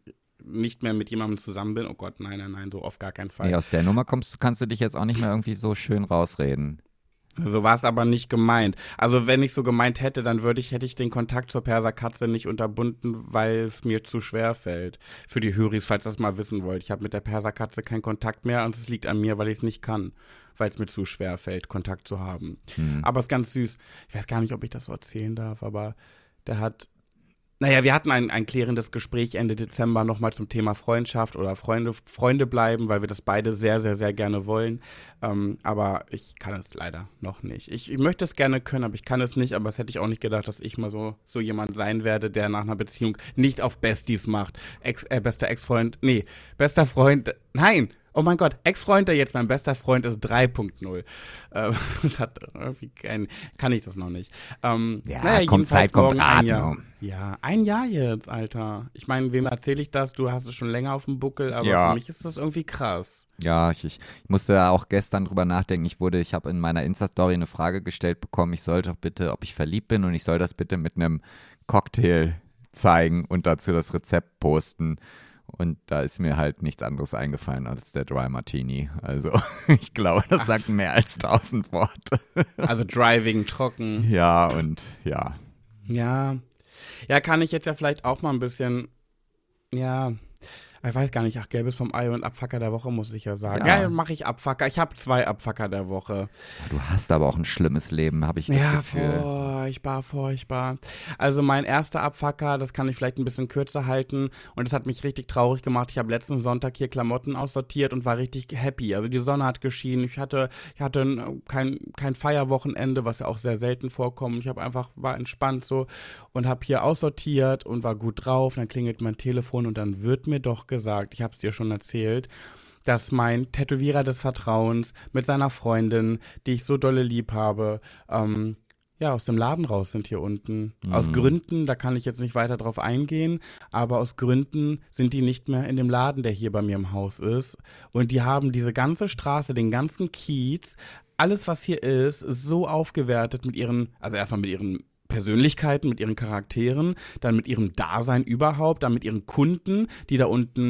nicht mehr mit jemandem zusammen bin. Oh Gott, nein, nein, nein, so auf gar keinen Fall. Nee, aus der Nummer kommst, kannst du dich jetzt auch nicht mehr irgendwie so schön rausreden. So war es aber nicht gemeint. Also wenn ich so gemeint hätte, dann würde ich, hätte ich den Kontakt zur Perserkatze nicht unterbunden, weil es mir zu schwer fällt. Für die Höris, falls ihr das mal wissen wollt. Ich habe mit der Perserkatze keinen Kontakt mehr und es liegt an mir, weil ich es nicht kann. Weil es mir zu schwer fällt, Kontakt zu haben. Hm. Aber es ist ganz süß. Ich weiß gar nicht, ob ich das so erzählen darf, aber der hat... Naja, wir hatten ein, ein klärendes Gespräch Ende Dezember nochmal zum Thema Freundschaft oder Freunde, Freunde bleiben, weil wir das beide sehr, sehr, sehr gerne wollen. Ähm, aber ich kann es leider noch nicht. Ich, ich möchte es gerne können, aber ich kann es nicht. Aber das hätte ich auch nicht gedacht, dass ich mal so, so jemand sein werde, der nach einer Beziehung nicht auf Besties macht. Ex, äh, bester Ex-Freund, nee, bester Freund, nein. Oh mein Gott, Ex-Freund, der jetzt mein bester Freund ist, drei Punkt null. Ähm, das hat irgendwie kein, kann ich das noch nicht. Ähm, ja, naja, kommt Zeit, kommt Rat. Ein Jahr. Ja, ein Jahr jetzt, Alter. Ich meine, wem erzähle ich das? Du hast es schon länger auf dem Buckel, aber ja. für mich ist das irgendwie krass. Ja, ich, ich musste ja auch gestern drüber nachdenken. Ich wurde, ich habe in meiner Insta-Story eine Frage gestellt bekommen, ich soll doch bitte, ob ich verliebt bin und ich soll das bitte mit einem Cocktail zeigen und dazu das Rezept posten. Und da ist mir halt nichts anderes eingefallen als der Dry Martini. Also ich glaube, das Ach. sagt mehr als tausend Worte. Also dry wegen trocken. Ja, und ja. Ja. Ja, kann ich jetzt ja vielleicht auch mal ein bisschen, ja, ich weiß gar nicht, ach, Gelbes vom Ei und Abfucker der Woche, muss ich ja sagen. Ja, ja mache ich Abfucker. Ich habe zwei Abfucker der Woche. Du hast aber auch ein schlimmes Leben, habe ich das ja, Gefühl. Ja, furchtbar, furchtbar. Also mein erster Abfucker, das kann ich vielleicht ein bisschen kürzer halten und das hat mich richtig traurig gemacht. Ich habe letzten Sonntag hier Klamotten aussortiert und war richtig happy. Also die Sonne hat geschienen. Ich hatte, ich hatte kein, kein Feierwochenende, was ja auch sehr selten vorkommt. Ich habe einfach, war entspannt so und habe hier aussortiert und war gut drauf. Dann klingelt mein Telefon und dann wird mir doch gesagt, ich habe es dir schon erzählt, dass mein Tätowierer des Vertrauens mit seiner Freundin, die ich so dolle lieb habe, ähm, ja, aus dem Laden raus sind hier unten. Mhm. Aus Gründen, da kann ich jetzt nicht weiter drauf eingehen, aber aus Gründen sind die nicht mehr in dem Laden, der hier bei mir im Haus ist. Und die haben diese ganze Straße, den ganzen Kiez, alles, was hier ist, ist so aufgewertet mit ihren, also erstmal mit ihren Persönlichkeiten, mit ihren Charakteren, dann mit ihrem Dasein überhaupt, dann mit ihren Kunden, die da unten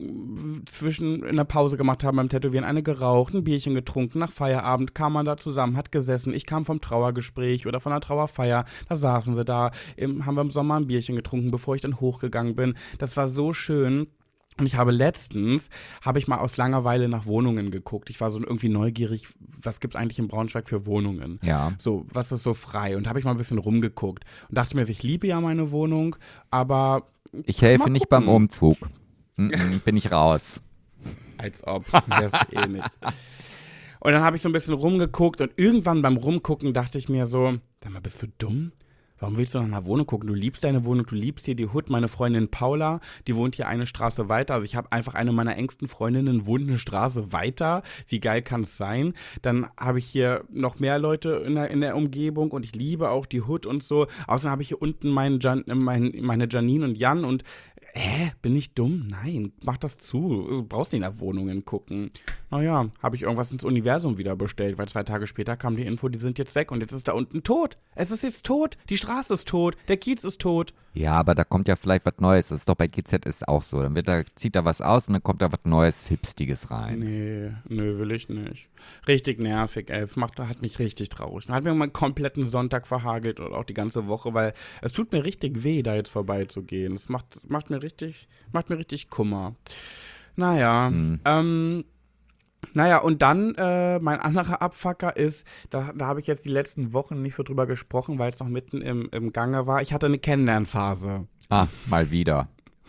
zwischen in der Pause gemacht haben beim Tätowieren, eine geraucht, ein Bierchen getrunken, nach Feierabend kam man da zusammen, hat gesessen, ich kam vom Trauergespräch oder von einer Trauerfeier, da saßen sie da, im, haben wir im Sommer ein Bierchen getrunken, bevor ich dann hochgegangen bin. Das war so schön. Und ich habe letztens, habe ich mal aus Langeweile nach Wohnungen geguckt. Ich war so irgendwie neugierig, was gibt es eigentlich in Braunschweig für Wohnungen? Ja. So, was ist so frei? Und da habe ich mal ein bisschen rumgeguckt und dachte mir, ich liebe ja meine Wohnung, aber ich helfe nicht beim Umzug. Bin ich raus. Als ob, das eh nicht. Und dann habe ich so ein bisschen rumgeguckt und irgendwann beim Rumgucken dachte ich mir so, sag mal, bist du dumm? Warum willst du nach einer Wohnung gucken? Du liebst deine Wohnung, du liebst hier die Hood. Meine Freundin Paula, die wohnt hier eine Straße weiter. Also ich habe einfach eine meiner engsten Freundinnen, wohnt eine Straße weiter. Wie geil kann es sein? Dann habe ich hier noch mehr Leute in der, in der Umgebung und ich liebe auch die Hood und so. Außerdem habe ich hier unten meinen Jan, mein, meine Janine und Jan und Hä? Bin ich dumm? Nein, mach das zu. Du brauchst nicht nach Wohnungen gucken. Naja, habe ich irgendwas ins Universum wieder bestellt, weil zwei Tage später kam die Info, die sind jetzt weg und jetzt ist da unten tot. Es ist jetzt tot. Die Straße ist tot. Der Kiez ist tot. Ja, aber da kommt ja vielleicht was Neues. Das ist doch bei G Z ist auch so. Dann wird da, zieht da was aus und dann kommt da was Neues, Hipstiges rein. Nee, nö, will ich nicht. Richtig nervig, ey. Es macht, hat mich richtig traurig. Hat mir mal einen kompletten Sonntag verhagelt oder auch die ganze Woche, weil es tut mir richtig weh, da jetzt vorbeizugehen. Es macht, macht mir richtig, macht mir richtig Kummer. Naja, hm. ähm, naja, und dann, äh, mein anderer Abfucker ist, da, da habe ich jetzt die letzten Wochen nicht so drüber gesprochen, weil es noch mitten im, im Gange war. Ich hatte eine Kennenlernphase. Ah, mal wieder.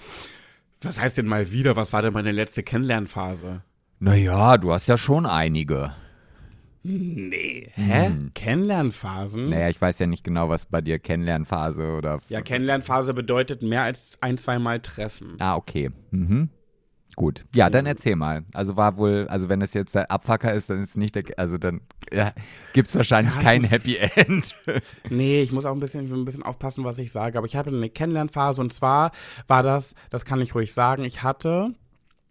Was heißt denn mal wieder? Was war denn meine letzte Kennenlernphase? Naja, du hast ja schon einige. Nee. Hä? Hm. Kennenlernphasen? Naja, ich weiß ja nicht genau, was bei dir Kennenlernphase oder... Ja, Kennenlernphase bedeutet mehr als ein, zweimal treffen. Ah, okay. Mhm. Gut. Ja, dann erzähl mal. Also war wohl, also wenn es jetzt der Abfucker ist, dann ist es nicht der, also dann ja, gibt es wahrscheinlich ja, kein Happy End. Nee, ich muss auch ein bisschen, ein bisschen aufpassen, was ich sage. Aber ich hatte eine Kennenlernphase und zwar war das, das kann ich ruhig sagen, ich hatte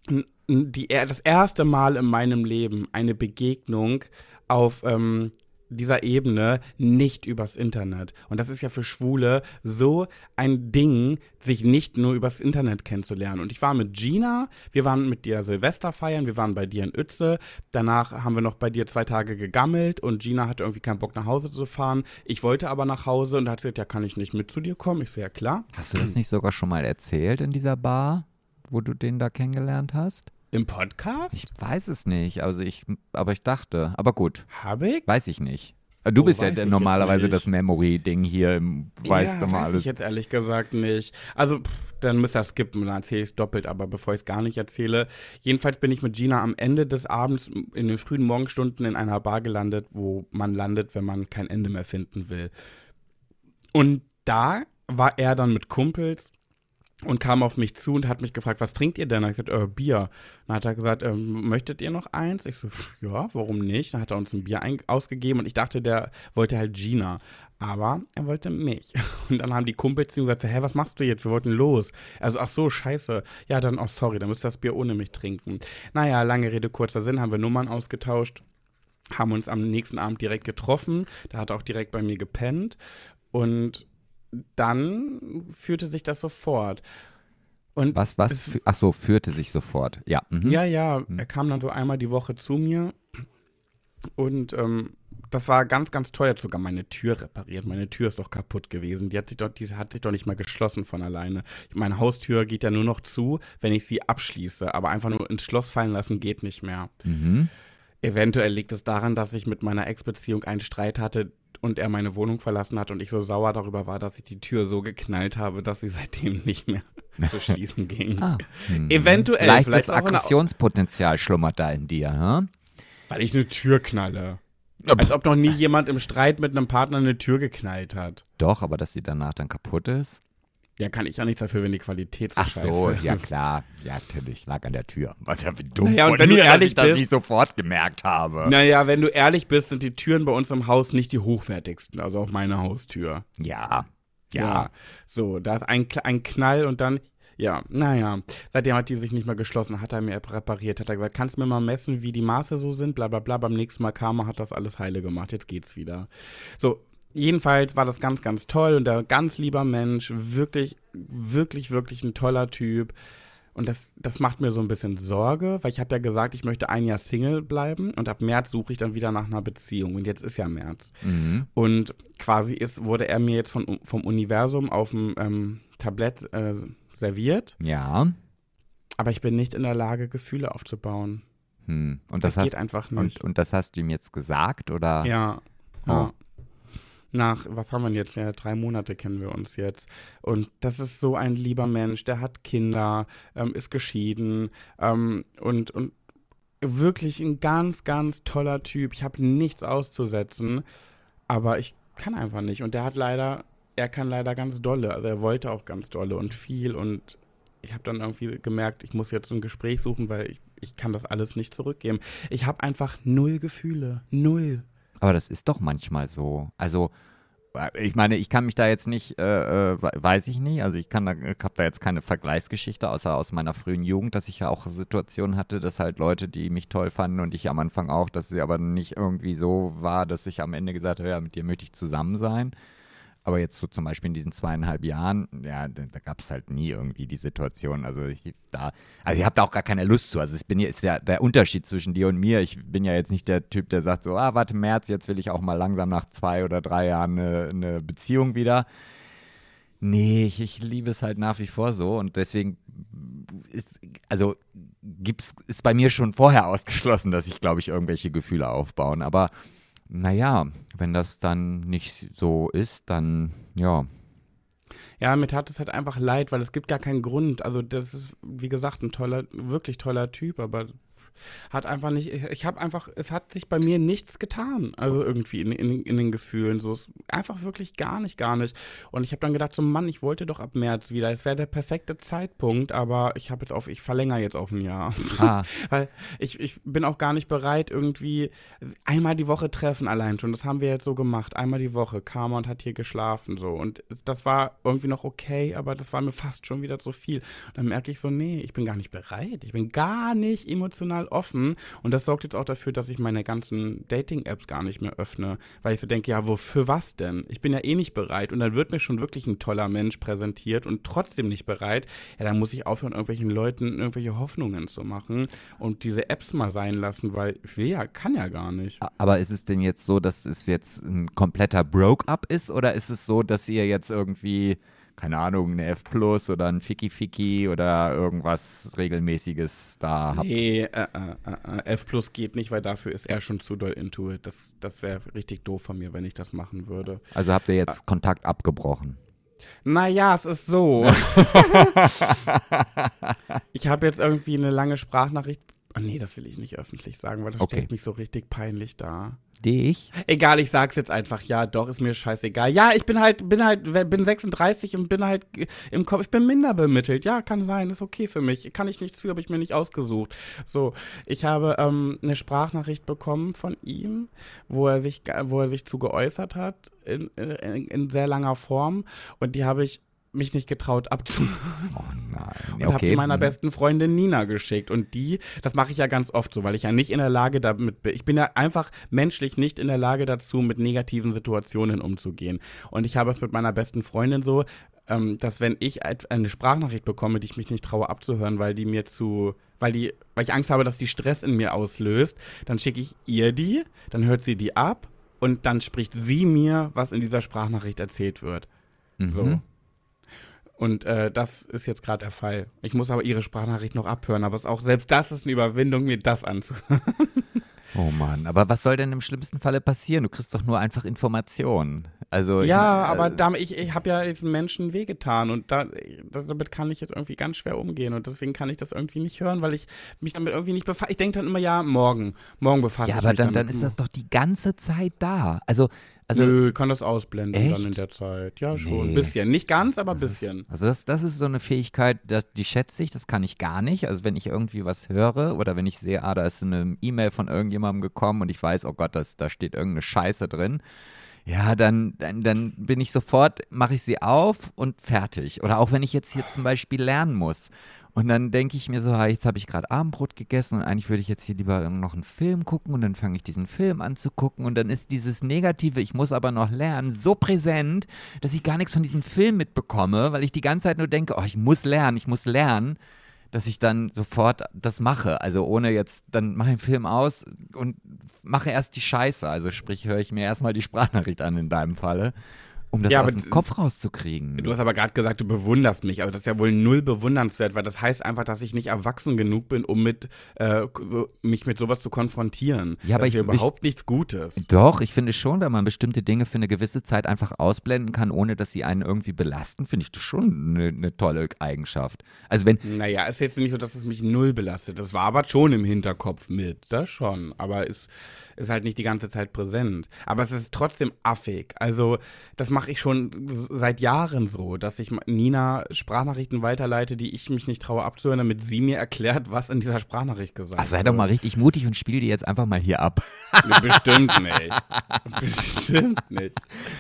die, das erste Mal in meinem Leben eine Begegnung auf, ähm, dieser Ebene nicht übers Internet. Und das ist ja für Schwule so ein Ding, sich nicht nur übers Internet kennenzulernen. Und ich war mit Gina, wir waren mit dir Silvester feiern, wir waren bei dir in Uetze, danach haben wir noch bei dir zwei Tage gegammelt und Gina hatte irgendwie keinen Bock nach Hause zu fahren. Ich wollte aber nach Hause und hat gesagt, ja, kann ich nicht mit zu dir kommen? Ich so, ja klar. Hast du das nicht sogar schon mal erzählt in dieser Bar, wo du den da kennengelernt hast? Im Podcast? Ich weiß es nicht, also ich, aber ich dachte, aber gut, Habe ich? weiß ich nicht. Du Oh, bist ja weiß ich normalerweise jetzt nicht. das Memory-Ding hier, im- weißt ja, du mal weiß alles. ich jetzt ehrlich gesagt nicht. Also, pff, dann müsst ihr skippen, dann erzähle ich es doppelt, aber bevor ich es gar nicht erzähle. Jedenfalls bin ich mit Gina am Ende des Abends in den frühen Morgenstunden in einer Bar gelandet, wo man landet, wenn man kein Ende mehr finden will. Und da war er dann mit Kumpels und kam auf mich zu und hat mich gefragt, was trinkt ihr denn? Da hab ich gesagt, äh, Bier. Dann hat er gesagt, ähm, möchtet ihr noch eins? Ich so, ja, warum nicht? Dann hat er uns ein Bier ein- ausgegeben und ich dachte, der wollte halt Gina. Aber er wollte mich. Und dann haben die Kumpels zu ihm gesagt, hä, was machst du jetzt? Wir wollten los. Also, ach so, scheiße. Ja, dann, oh, sorry, dann müsst ihr das Bier ohne mich trinken. Naja, lange Rede, kurzer Sinn, haben wir Nummern ausgetauscht, haben uns am nächsten Abend direkt getroffen. Da hat er auch direkt bei mir gepennt. Und dann führte sich das sofort. Und Was, was? es- Fü- Ach so, führte sich sofort. Ja. Mhm. Ja, ja, er kam dann so einmal die Woche zu mir und ähm, das war ganz, ganz toll. Er hat sogar meine Tür repariert. Meine Tür ist doch kaputt gewesen. Die hat sich doch, die hat sich doch nicht mal geschlossen von alleine. Meine Haustür geht ja nur noch zu, wenn ich sie abschließe. Aber einfach nur ins Schloss fallen lassen geht nicht mehr. Mhm. Eventuell liegt es daran, dass ich mit meiner Ex-Beziehung einen Streit hatte und er meine Wohnung verlassen hat und ich so sauer darüber war, dass ich die Tür so geknallt habe, dass sie seitdem nicht mehr zu schließen ging. Ah. Mhm. Eventuell, Leichtes vielleicht auch eine- Aggressionspotenzial schlummert da in dir, hä? Weil ich eine Tür knalle. Ja, Als ob noch nie jemand im Streit mit einem Partner eine Tür geknallt hat. Doch, aber dass sie danach dann kaputt ist? Ja, kann ich ja nichts dafür, wenn die Qualität so Ach scheiße so, ist. ja klar. Ja, natürlich, lag an der Tür. Was ja wie dumm Naja, und von wenn du mir, dass ehrlich ich das bist- nicht sofort gemerkt habe. Naja, wenn du ehrlich bist, sind die Türen bei uns im Haus nicht die hochwertigsten. Also auch meine Haustür. Ja, ja. Ja. So, da ist ein, Kl- ein Knall und dann, ja, naja. Seitdem hat die sich nicht mehr geschlossen, hat er mir repariert, hat er gesagt, kannst du mir mal messen, wie die Maße so sind, bla bla bla. Beim nächsten Mal kam er, hat das alles heile gemacht, jetzt geht's wieder. So, jedenfalls war das ganz, ganz toll und der ganz lieber Mensch, wirklich, wirklich, wirklich ein toller Typ. Und das, das macht mir so ein bisschen Sorge, weil ich habe ja gesagt, ich möchte ein Jahr Single bleiben und ab März suche ich dann wieder nach einer Beziehung. Und jetzt ist ja März. Mhm. Und quasi ist, wurde er mir jetzt von, vom Universum auf dem ähm, Tablett äh, serviert, Ja. aber ich bin nicht in der Lage, Gefühle aufzubauen. Hm. Und Das, das, geht hast, einfach und, nicht. und das hast du ihm jetzt gesagt, oder? Ja. Oh. ja. Nach, was haben wir denn jetzt? Ja, drei Monate kennen wir uns jetzt. Und das ist so ein lieber Mensch, der hat Kinder, ähm, ist geschieden ähm, und, und wirklich ein ganz, ganz toller Typ. Ich habe nichts auszusetzen, aber ich kann einfach nicht. Und der hat leider, er kann leider ganz dolle. Also er wollte auch ganz dolle und viel. Und ich habe dann irgendwie gemerkt, ich muss jetzt ein Gespräch suchen, weil ich, ich kann das alles nicht zurückgeben. Ich habe einfach null Gefühle. Null. Aber das ist doch manchmal so. Also, ich meine, ich kann mich da jetzt nicht, äh, äh, weiß ich nicht, also ich kann da, ich habe da jetzt keine Vergleichsgeschichte, außer aus meiner frühen Jugend, dass ich ja auch Situationen hatte, dass halt Leute, die mich toll fanden und ich am Anfang auch, dass sie aber nicht irgendwie so war, dass ich am Ende gesagt habe, ja, mit dir möchte ich zusammen sein. Aber jetzt so zum Beispiel in diesen zweieinhalb Jahren, ja, da, da gab es halt nie irgendwie die Situation. Also ich da, also ich habe da auch gar keine Lust zu. Also es bin ja, ist ja der Unterschied zwischen dir und mir. Ich bin ja jetzt nicht der Typ, der sagt so, ah, warte, März, jetzt will ich auch mal langsam nach zwei oder drei Jahren eine, eine Beziehung wieder. Nee, ich, ich liebe es halt nach wie vor so und deswegen ist, also gibt's, ist bei mir schon vorher ausgeschlossen, dass ich, glaube ich, irgendwelche Gefühle aufbauen. Aber naja, wenn das dann nicht so ist, dann ja. Ja, mir tat es halt einfach leid, weil es gibt gar keinen Grund. Also das ist, wie gesagt, ein toller, wirklich toller Typ, aber hat einfach nicht, ich habe einfach, es hat sich bei mir nichts getan, also irgendwie in, in, in den Gefühlen, so, es, einfach wirklich gar nicht, gar nicht. Und ich habe dann gedacht, so Mann, ich wollte doch ab März wieder, es wäre der perfekte Zeitpunkt, aber ich habe jetzt auf, ich verlängere jetzt auf ein Jahr. Ah, Weil ich, ich bin auch gar nicht bereit, irgendwie einmal die Woche treffen allein schon. Das haben wir jetzt so gemacht. Einmal die Woche kam er und hat hier geschlafen. So. Und das war irgendwie noch okay, aber das war mir fast schon wieder zu viel. Und dann merke ich so, nee, ich bin gar nicht bereit. Ich bin gar nicht emotional total offen und das sorgt jetzt auch dafür, dass ich meine ganzen Dating-Apps gar nicht mehr öffne, weil ich so denke, ja, wofür was denn? Ich bin ja eh nicht bereit und dann wird mir schon wirklich ein toller Mensch präsentiert und trotzdem nicht bereit. Ja, dann muss ich aufhören, irgendwelchen Leuten irgendwelche Hoffnungen zu machen und diese Apps mal sein lassen, weil ich will ja, kann ja gar nicht. Aber ist es denn jetzt so, dass es jetzt ein kompletter Broke-up ist oder ist es so, dass ihr jetzt irgendwie, keine Ahnung, eine F Plus oder ein Ficky-Ficky oder irgendwas Regelmäßiges da habt? Nee, äh, äh, äh, F Plus geht nicht, weil dafür ist er schon zu doll into it. Das, das wäre richtig doof von mir, wenn ich das machen würde. Also habt ihr jetzt ah. Kontakt abgebrochen? Naja, es ist so. Ich habe jetzt irgendwie eine lange Sprachnachricht. Oh nee, das will ich nicht öffentlich sagen, weil das okay. stellt mich so richtig peinlich dar. Dich? Egal, ich sag's jetzt einfach. Ja, doch, ist mir scheißegal. Ja, ich bin halt, bin halt, bin sechsunddreißig und bin halt im Kopf, ich bin minder bemittelt. Ja, kann sein, ist okay für mich. Kann ich nichts für, habe ich mir nicht ausgesucht. So, ich habe ähm, eine Sprachnachricht bekommen von ihm, wo er sich, wo er sich zu geäußert hat, in, in, in sehr langer Form. Und die habe ich mich nicht getraut abzuhören. Oh nein. Und okay. habe die meiner besten Freundin Nina geschickt. Und die, das mache ich ja ganz oft so, weil ich ja nicht in der Lage damit bin. Ich bin ja einfach menschlich nicht in der Lage dazu, mit negativen Situationen umzugehen. Und ich habe es mit meiner besten Freundin so, ähm, dass wenn ich eine Sprachnachricht bekomme, die ich mich nicht traue abzuhören, weil die mir zu, weil die, weil ich Angst habe, dass die Stress in mir auslöst, dann schicke ich ihr die, dann hört sie die ab und dann spricht sie mir, was in dieser Sprachnachricht erzählt wird. Mhm. So. Und äh, das ist jetzt gerade der Fall. Ich muss aber ihre Sprachnachricht noch abhören, aber es auch selbst das ist eine Überwindung, mir das anzuhören. Oh Mann, aber was soll denn im schlimmsten Falle passieren? Du kriegst doch nur einfach Informationen. Also ja, ich, aber äh, damit, ich, ich habe ja jetzt Menschen wehgetan und da, damit kann ich jetzt irgendwie ganz schwer umgehen und deswegen kann ich das irgendwie nicht hören, weil ich mich damit irgendwie nicht befasse. Ich denke dann immer, ja, morgen, morgen befasse ja, ich aber mich dann, damit. dann ist das doch die ganze Zeit da. Also, also Nö, ich kann das ausblenden echt? dann in der Zeit. Ja, schon. Ein Nee. bisschen. Nicht ganz, aber ein Das bisschen. Ist, also das, das ist so eine Fähigkeit, das, die schätze ich, das kann ich gar nicht. Also wenn ich irgendwie was höre oder wenn ich sehe, ah, da ist eine E-Mail von irgendjemandem gekommen und ich weiß, oh Gott, das, da steht irgendeine Scheiße drin, ja, dann, dann, dann bin ich sofort, mache ich sie auf und fertig. Oder auch wenn ich jetzt hier zum Beispiel lernen muss. Und dann denke ich mir so, ah, jetzt habe ich gerade Abendbrot gegessen und eigentlich würde ich jetzt hier lieber noch einen Film gucken und dann fange ich diesen Film an zu gucken und dann ist dieses Negative, ich muss aber noch lernen, so präsent, dass ich gar nichts von diesem Film mitbekomme, weil ich die ganze Zeit nur denke, oh, ich muss lernen, ich muss lernen, dass ich dann sofort das mache. Also ohne jetzt, dann mache ich den Film aus und mache erst die Scheiße. Also sprich, höre ich mir erstmal die Sprachnachricht an in deinem Falle, um das Ja, aus aber dem Kopf rauszukriegen. Du hast aber gerade gesagt, du bewunderst mich. Also das ist ja wohl null bewundernswert, weil das heißt einfach, dass ich nicht erwachsen genug bin, um mit, äh, mich mit sowas zu konfrontieren. Ja, aber das ist ja ich- überhaupt nichts Gutes. Doch, ich finde schon, wenn man bestimmte Dinge für eine gewisse Zeit einfach ausblenden kann, ohne dass sie einen irgendwie belasten, finde ich das schon eine, eine tolle Eigenschaft. Also wenn, Naja, ist jetzt nicht so, dass es mich null belastet. Das war aber schon im Hinterkopf mit, das schon. Aber es ist halt nicht die ganze Zeit präsent. Aber es ist trotzdem affig. Also das mache ich schon seit Jahren so, dass ich Nina Sprachnachrichten weiterleite, die ich mich nicht traue abzuhören, damit sie mir erklärt, was in dieser Sprachnachricht gesagt ach, sei wird. doch mal richtig mutig und spiel die jetzt einfach mal hier ab. Nee, bestimmt nicht. Bestimmt nicht.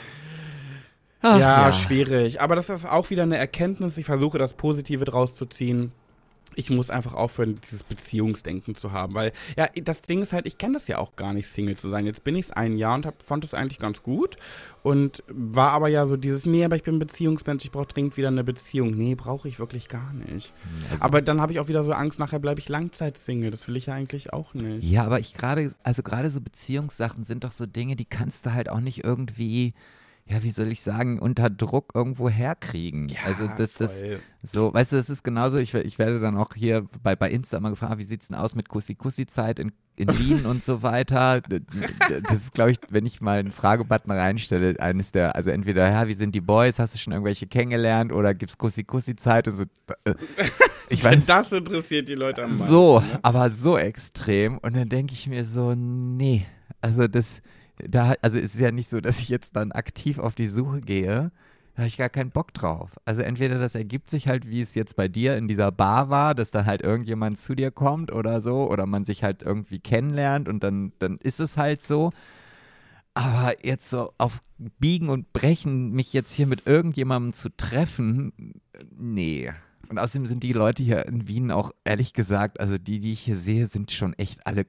Ach, ja, schwierig. Aber das ist auch wieder eine Erkenntnis. Ich versuche, das Positive draus zu ziehen. Ich muss einfach aufhören, dieses Beziehungsdenken zu haben. Weil, ja, das Ding ist halt, ich kenne das ja auch gar nicht, Single zu sein. Jetzt bin ich es ein Jahr und hab, fand es eigentlich ganz gut. Und war aber ja so dieses, nee, aber ich bin ein Beziehungsmensch, ich brauche dringend wieder eine Beziehung. Nee, brauche ich wirklich gar nicht. Also- Aber dann habe ich auch wieder so Angst, nachher bleibe ich Langzeit-Single. Das will ich ja eigentlich auch nicht. Ja, aber ich gerade, also gerade so Beziehungssachen sind doch so Dinge, die kannst du halt auch nicht irgendwie, ja, wie soll ich sagen, unter Druck irgendwo herkriegen. Ja, also das, das, voll. so, weißt du, das ist genauso, ich, ich werde dann auch hier bei, bei Insta immer gefragt, wie sieht's denn aus mit Kussi-Kussi-Zeit in, in Wien und so weiter. Das ist, glaube ich, wenn ich mal einen Fragebutton reinstelle, eines der, also entweder, ja, wie sind die Boys, hast du schon irgendwelche kennengelernt oder gibt's Kussi-Kussi-Zeit? Also, äh, ich weiß, Das interessiert die Leute am meisten. so, Ne? aber so extrem. Und dann denke ich mir so, nee, also das, da, also es ist ja nicht so, dass ich jetzt dann aktiv auf die Suche gehe. Da habe ich gar keinen Bock drauf. Also entweder das ergibt sich halt, wie es jetzt bei dir in dieser Bar war, dass dann halt irgendjemand zu dir kommt oder so, oder man sich halt irgendwie kennenlernt und dann, dann ist es halt so. Aber jetzt so auf Biegen und Brechen, mich jetzt hier mit irgendjemandem zu treffen, nee. Und außerdem sind die Leute hier in Wien auch, ehrlich gesagt, also die, die ich hier sehe, sind schon echt alle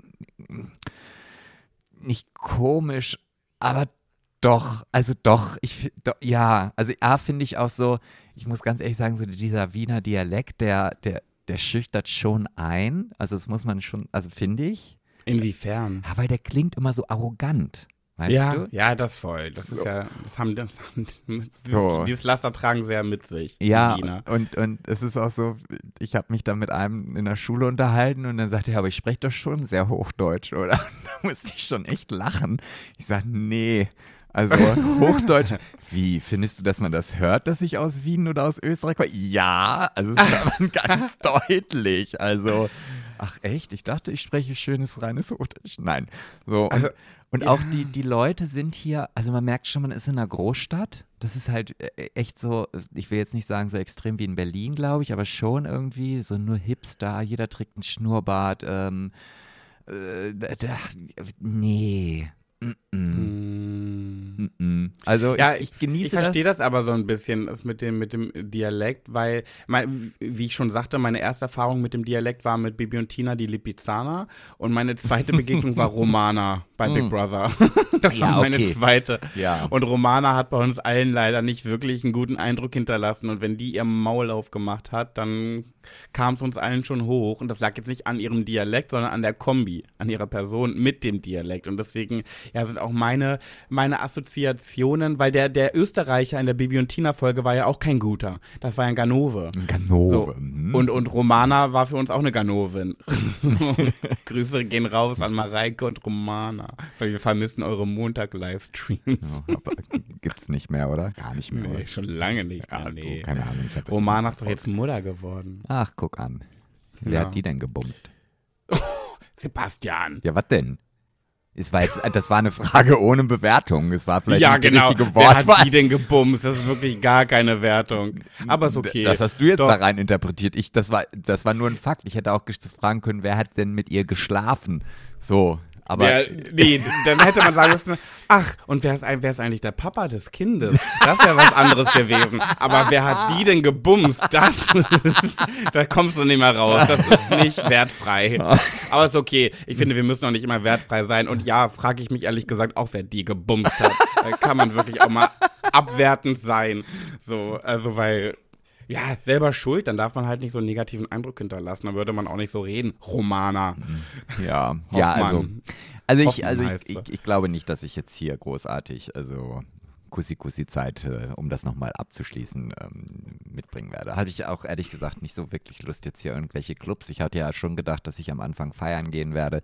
nicht komisch, aber doch, also doch, ich, doch, ja, also A, finde ich auch so, ich muss ganz ehrlich sagen, so dieser Wiener Dialekt, der, der, der schüchtert schon ein, also das muss man schon, also finde ich. Inwiefern? Ja, weil der klingt immer so arrogant, weißt ja, du? Ja, das voll. Das ist ja, das haben, das haben dieses, So. dieses Laster tragen sehr mit sich. die Ja, Wiener. und, und es ist auch so, ich habe mich da mit einem in der Schule unterhalten und dann sagte er, aber ich spreche doch schon sehr Hochdeutsch, oder? Da musste ich schon echt lachen. Ich sage, nee, also Hochdeutsch, wie, findest du, dass man das hört, dass ich aus Wien oder aus Österreich komme? Ja, also es hört man ganz deutlich, also, ach echt, ich dachte, ich spreche schönes, reines Hochdeutsch. Nein, so, und, Also, und ja. auch die, die Leute sind hier, also man merkt schon, man ist in einer Großstadt. Das ist halt äh, echt so, ich will jetzt nicht sagen so extrem wie in Berlin, glaube ich, aber schon irgendwie so nur Hipster, jeder trägt einen Schnurrbart. Ähm, äh, da, nee. Mm -mm. Mm. Mm-mm. Also Ja, ich, ich genieße Ich verstehe das. das aber so ein bisschen, das mit dem, mit dem Dialekt, weil, mein, wie ich schon sagte, meine erste Erfahrung mit dem Dialekt war mit Bibi und Tina, die Lipizzaner, und meine zweite Begegnung war Romana bei Big Brother. Das Ja, war meine okay. zweite. Ja. Und Romana hat bei uns allen leider nicht wirklich einen guten Eindruck hinterlassen, und wenn die ihr Maul aufgemacht hat, dann kam es uns allen schon hoch, und das lag jetzt nicht an ihrem Dialekt, sondern an der Kombi, an ihrer Person mit dem Dialekt, und deswegen ja, sind auch meine, meine Assoziationen, weil der, der Österreicher in der Bibi und Tina Folge war ja auch kein guter, das war ja ein Ganove. Ganove. So. mhm. Und, und Romana war für uns auch eine Ganovin. Grüße gehen raus an Mareike und Romana, weil wir vermissen eure Montag-Livestreams. Ja, aber gibt's nicht mehr, oder? Gar nicht mehr. Nee, oder? schon lange nicht. Ja, Ah, nee. du, keine Ahnung. Ich hab das Romana nie ist doch jetzt Mutter geworden. Ach, guck an. Wer Ja. hat die denn gebumst? Sebastian. Ja, was denn? Es war jetzt, das war eine Frage ohne Bewertung. Es war vielleicht Ja, nicht die genau. richtige Wer hat Wortwahl. die denn gebumst? Das ist wirklich gar keine Wertung. Aber ist okay. Das hast du jetzt Doch. da rein interpretiert. Ich, das war, das war nur ein Fakt. Ich hätte auch das fragen können, wer hat denn mit ihr geschlafen? So, aber Wer, nee, dann hätte man sagen müssen, ach, und wer ist, ein- wer ist eigentlich der Papa des Kindes? Das wäre was anderes gewesen. Aber wer hat die denn gebumst? Das ist, da kommst du nicht mehr raus. Das ist nicht wertfrei. Aber ist okay. Ich finde, wir müssen auch nicht immer wertfrei sein. Und ja, frage ich mich ehrlich gesagt auch, wer die gebumst hat. Da kann man wirklich auch mal abwertend sein. So, also weil... Ja, selber schuld, dann darf man halt nicht so einen negativen Eindruck hinterlassen. Dann würde man auch nicht so reden. Romana. ja, ja, also, Hoffmann. also ich, Hoffmann also ich, heißt sie. ich, ich glaube nicht, dass ich jetzt hier großartig, also Kussi-Kussi-Zeit, äh, um das nochmal abzuschließen, ähm, mitbringen werde. Hatte ich auch ehrlich gesagt nicht so wirklich Lust jetzt hier irgendwelche Clubs. Ich hatte ja schon gedacht, dass ich am Anfang feiern gehen werde.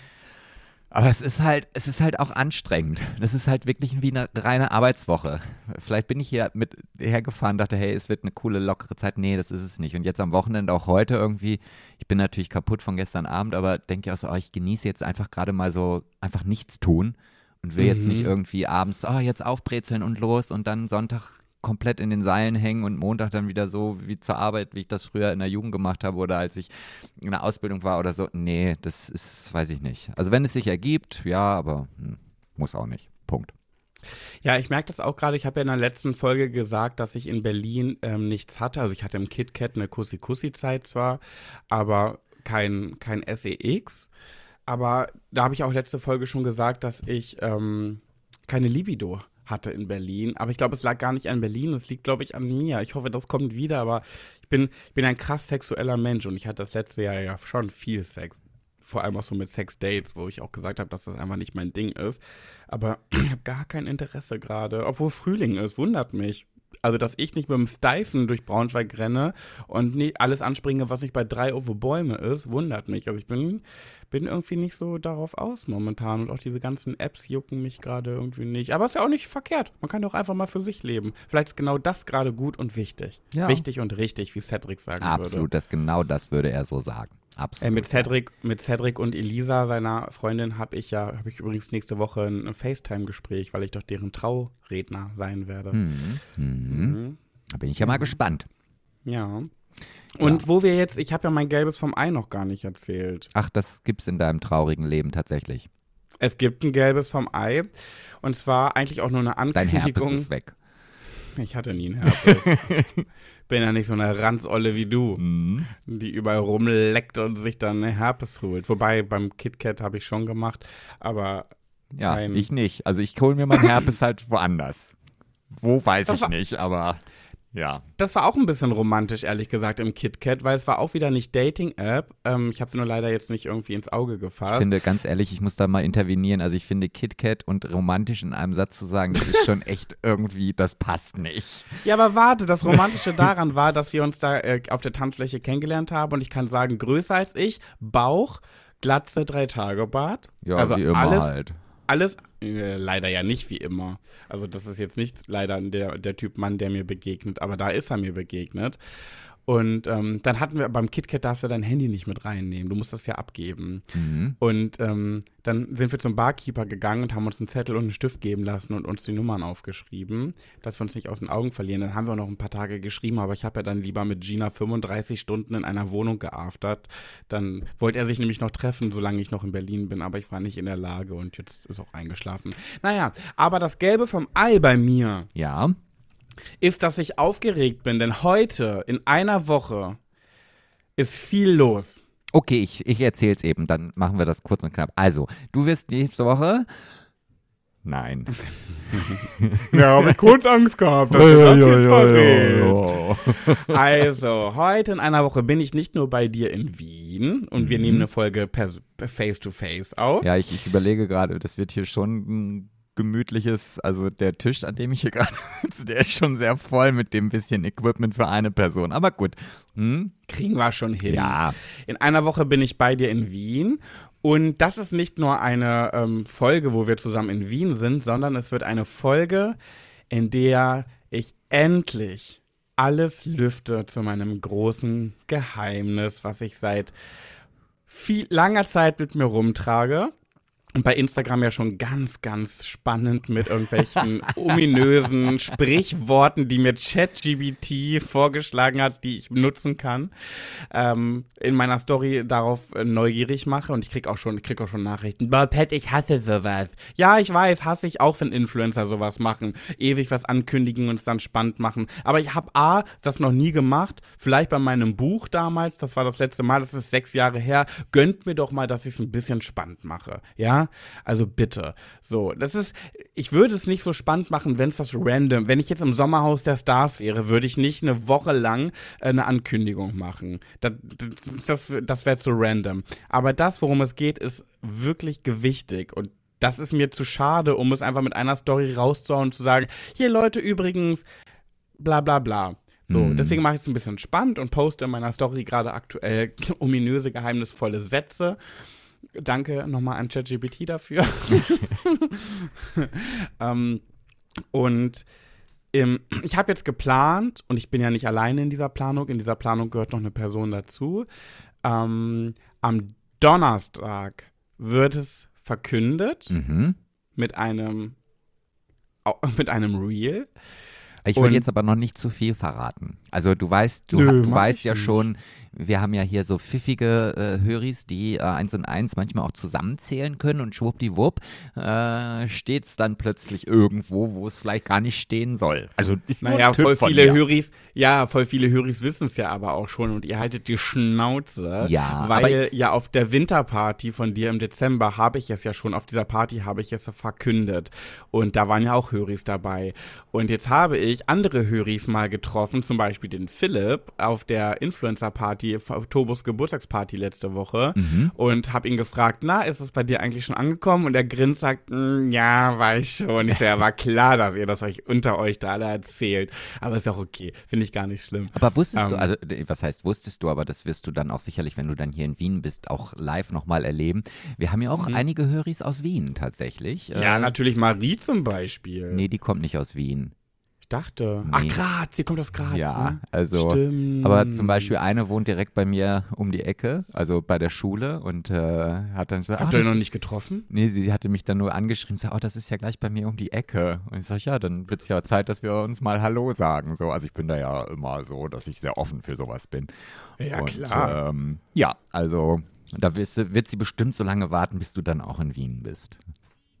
Aber es ist halt, es ist halt auch anstrengend. Das ist halt wirklich wie eine reine Arbeitswoche. Vielleicht bin ich hier mit hergefahren, dachte, hey, es wird eine coole, lockere Zeit. Nee, das ist es nicht. Und jetzt am Wochenende auch heute irgendwie, ich bin natürlich kaputt von gestern Abend, aber denke auch so, oh, ich genieße jetzt einfach gerade mal so, einfach nichts tun und will jetzt nicht irgendwie abends, oh, jetzt aufbrezeln und los und dann Sonntag komplett in den Seilen hängen und Montag dann wieder so wie zur Arbeit, wie ich das früher in der Jugend gemacht habe oder als ich in der Ausbildung war oder so. Nee, das ist, weiß ich nicht. Also wenn es sich ergibt, ja, aber hm, muss auch nicht. Punkt. Ja, ich merke das auch gerade. Ich habe ja in der letzten Folge gesagt, dass ich in Berlin ähm, nichts hatte. Also ich hatte im KitKat eine Kussi-Kussi-Zeit zwar, aber kein, kein S E X. Aber da habe ich auch letzte Folge schon gesagt, dass ich ähm, keine Libido hatte in Berlin. Aber ich glaube, es lag gar nicht an Berlin. Es liegt, glaube ich, an mir. Ich hoffe, das kommt wieder. Aber ich bin, ich bin ein krass sexueller Mensch und ich hatte das letzte Jahr ja schon viel Sex. Vor allem auch so mit Sex-Dates, wo ich auch gesagt habe, dass das einfach nicht mein Ding ist. Aber ich habe gar kein Interesse gerade. Obwohl Frühling ist, wundert mich. Also, dass ich nicht mit dem Steifen durch Braunschweig renne und nicht alles anspringe, was nicht bei drei Uwe Bäume ist, wundert mich. Also, ich bin, bin irgendwie nicht so darauf aus momentan. Und auch diese ganzen Apps jucken mich gerade irgendwie nicht. Aber ist ja auch nicht verkehrt. Man kann doch einfach mal für sich leben. Vielleicht ist genau das gerade gut und wichtig. Ja. Wichtig und richtig, wie Cedric sagen würde. Absolut, das genau das würde er so sagen. Absolut. Äh, mit Cedric, mit Cedric und Elisa, seiner Freundin, habe ich ja, habe ich übrigens nächste Woche ein FaceTime-Gespräch, weil ich doch deren Trauredner sein werde. Mhm. Mhm. Mhm. Da bin ich ja mal gespannt. Ja. Und wo wir jetzt, ich habe ja mein Gelbes vom Ei noch gar nicht erzählt. Ach, das gibt's in deinem traurigen Leben tatsächlich. Es gibt ein Gelbes vom Ei und zwar eigentlich auch nur eine Dein Herpes Ankündigung. ist weg. Ich hatte nie einen Herpes. Bin ja nicht so eine Ranzolle wie du, Mhm. die überall rumleckt und sich dann eine Herpes holt. Wobei beim KitKat habe ich schon gemacht, aber Ja, kein- ich nicht. Also ich hole mir mein Herpes halt woanders. Wo, weiß Das ich war- nicht, aber ja. Das war auch ein bisschen romantisch, ehrlich gesagt, im KitKat, weil es war auch wieder nicht Dating-App. Ähm, ich habe sie nur leider jetzt nicht irgendwie ins Auge Ich gefasst. finde, ganz ehrlich, ich muss da mal intervenieren. Also ich finde KitKat und romantisch in einem Satz zu sagen, das ist schon echt irgendwie, das passt nicht. Ja, aber warte, das Romantische daran war, dass wir uns da äh, auf der Tanzfläche kennengelernt haben und ich kann sagen, größer als ich, Bauch, Glatze, drei Tage Bart. Ja, also wie immer alles, halt. Alles, äh, leider ja nicht wie immer. Also das ist jetzt nicht leider der, der Typ Mann, der mir begegnet, aber da ist er mir begegnet. Und ähm, dann hatten wir beim KitKat darfst du dein Handy nicht mit reinnehmen. Du musst das ja abgeben. Mhm. Und ähm, dann sind wir zum Barkeeper gegangen und haben uns einen Zettel und einen Stift geben lassen und uns die Nummern aufgeschrieben, dass wir uns nicht aus den Augen verlieren. Dann haben wir auch noch ein paar Tage geschrieben, aber ich habe ja dann lieber mit Gina fünfunddreißig Stunden in einer Wohnung geaftert. Dann wollte er sich nämlich noch treffen, solange ich noch in Berlin bin, aber ich war nicht in der Lage und jetzt ist auch eingeschlafen. Naja, aber das Gelbe vom Ei bei mir Ja. ist, dass ich aufgeregt bin, denn heute, in einer Woche, ist viel los. Okay, ich, ich erzähl's eben, dann machen wir das kurz und knapp. Also, du wirst nächste Woche. Nein. Ja, habe ich kurz Angst gehabt. dass du das jetzt verrätst. Also, heute in einer Woche bin ich nicht nur bei dir in Wien und wir Mhm. nehmen eine Folge per, per Face-to-Face auf. Ja, ich, ich überlege gerade, das wird hier schon ein gemütliches, also der Tisch, an dem ich hier gerade sitze, der ist schon sehr voll mit dem bisschen Equipment für eine Person. Aber gut. Hm? Kriegen wir schon hin. Ja. In einer Woche bin ich bei dir in Wien. Und das ist nicht nur eine ähm, Folge, wo wir zusammen in Wien sind, sondern es wird eine Folge, in der ich endlich alles lüfte zu meinem großen Geheimnis, was ich seit viel langer Zeit mit mir rumtrage. Und bei Instagram ja schon ganz, ganz spannend mit irgendwelchen ominösen Sprichworten, die mir ChatGPT vorgeschlagen hat, die ich nutzen kann, ähm, in meiner Story darauf äh, neugierig mache. Und ich krieg auch schon, ich krieg auch schon Nachrichten. Boah, Pat, ich hasse sowas. Ja, ich weiß, hasse ich auch, wenn Influencer sowas machen. Ewig was ankündigen und es dann spannend machen. Aber ich habe A, das noch nie gemacht. Vielleicht bei meinem Buch damals, das war das letzte Mal, das ist sechs Jahre her. Gönnt mir doch mal, dass ich es ein bisschen spannend mache. Ja? Also bitte. So, das ist, ich würde es nicht so spannend machen, wenn es was random, wenn ich jetzt im Sommerhaus der Stars wäre, würde ich nicht eine Woche lang äh, eine Ankündigung machen. Das, das, das wäre zu random. Aber das, worum es geht, ist wirklich gewichtig und das ist mir zu schade, um es einfach mit einer Story rauszuhauen und zu sagen, hier Leute, übrigens, bla bla bla. So, Mhm. deswegen mache ich es ein bisschen spannend und poste in meiner Story gerade aktuell ominöse, geheimnisvolle Sätze. Danke nochmal an ChatGPT dafür. ähm, und ähm, ich habe jetzt geplant, und ich bin ja nicht alleine in dieser Planung, in dieser Planung gehört noch eine Person dazu. Ähm, am Donnerstag wird es verkündet Mhm. mit einem, au- mit einem Reel. Ich will Und- jetzt aber noch nicht zu viel verraten. Also du weißt, du, Nö, ha- du mach weißt ich ja nicht. schon, wir haben ja hier so pfiffige äh, Höris, die äh, eins und eins manchmal auch zusammenzählen können und schwuppdiwupp äh, steht es dann plötzlich irgendwo, wo es vielleicht gar nicht stehen soll. Also ist nur Naja, ein Tipp voll von viele mir. Höris, ja, voll viele Höris wissen es ja aber auch schon und ihr haltet die Schnauze. Ja, weil aber ja auf der Winterparty von dir im Dezember habe ich es ja schon, auf dieser Party habe ich es ja verkündet. Und da waren ja auch Höris dabei. Und jetzt habe ich andere Höris mal getroffen, zum Beispiel den Philipp auf der Influencer-Party, auf Tobos Geburtstagsparty letzte Woche Mhm. und habe ihn gefragt, na, ist es bei dir eigentlich schon angekommen? Und er grinst, sagt, "Mm, ja, weiß schon. Ich so, ja, war klar, dass ihr das euch unter euch da alle erzählt. Aber ist auch okay, finde ich gar nicht schlimm. Aber wusstest Ähm, du, also äh, was heißt wusstest du, aber das wirst du dann auch sicherlich, wenn du dann hier in Wien bist, auch live nochmal erleben. Wir haben ja auch Mhm. einige Höris aus Wien tatsächlich. Ja, Äh, natürlich Marie zum Beispiel. Nee, die kommt nicht aus Wien. Ich dachte. Ach, Nee. Graz, sie kommt aus Graz, Ja, ne? also, Stimmt. aber zum Beispiel eine wohnt direkt bei mir um die Ecke, also bei der Schule und äh, hat dann gesagt, Habt ah, ihr das- noch nicht getroffen? nee, sie hatte mich dann nur angeschrieben, sagt, oh, das ist ja gleich bei mir um die Ecke. Und ich sage, ja, dann wird es ja Zeit, dass wir uns mal Hallo sagen. So, also ich bin da ja immer so, dass ich sehr offen für sowas bin. Ja, und, klar. Ähm, ja, also da wirst, du- wird sie bestimmt so lange warten, bis du dann auch in Wien bist.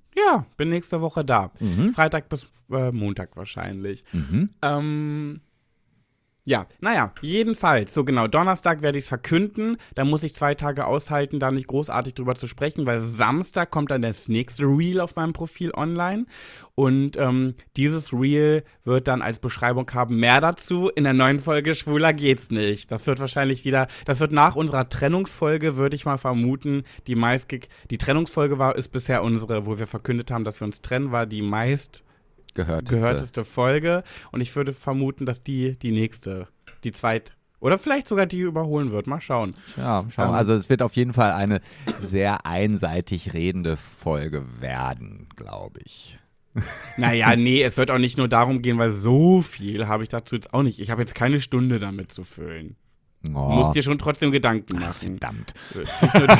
Ja, bin nächste Woche da. Mhm. Freitag bis äh, Montag wahrscheinlich. Mhm. Ähm, ja, naja, jedenfalls. So genau, Donnerstag werde ich es verkünden. Da muss ich zwei Tage aushalten, da nicht großartig drüber zu sprechen, weil Samstag kommt dann das nächste Reel auf meinem Profil online. Und ähm, dieses Reel wird dann als Beschreibung haben, mehr dazu in der neuen Folge Schwuler geht's nicht. Das wird wahrscheinlich wieder, das wird nach unserer Trennungsfolge, würde ich mal vermuten, die meist, die Trennungsfolge war, ist bisher unsere, wo wir verkündet haben, dass wir uns trennen, war die meist Gehörteste. gehörteste Folge. Und ich würde vermuten, dass die die nächste, die zweit, oder vielleicht sogar die überholen wird. Mal schauen. Ja, schauen. Ähm, Also es wird auf jeden Fall eine sehr einseitig redende Folge werden, glaube ich. Naja, nee, es wird auch nicht nur darum gehen, weil so viel habe ich dazu jetzt auch nicht. Ich habe jetzt keine Stunde damit zu füllen. Oh. Du musst dir schon trotzdem Gedanken Ach, machen. verdammt. Es wird nicht nur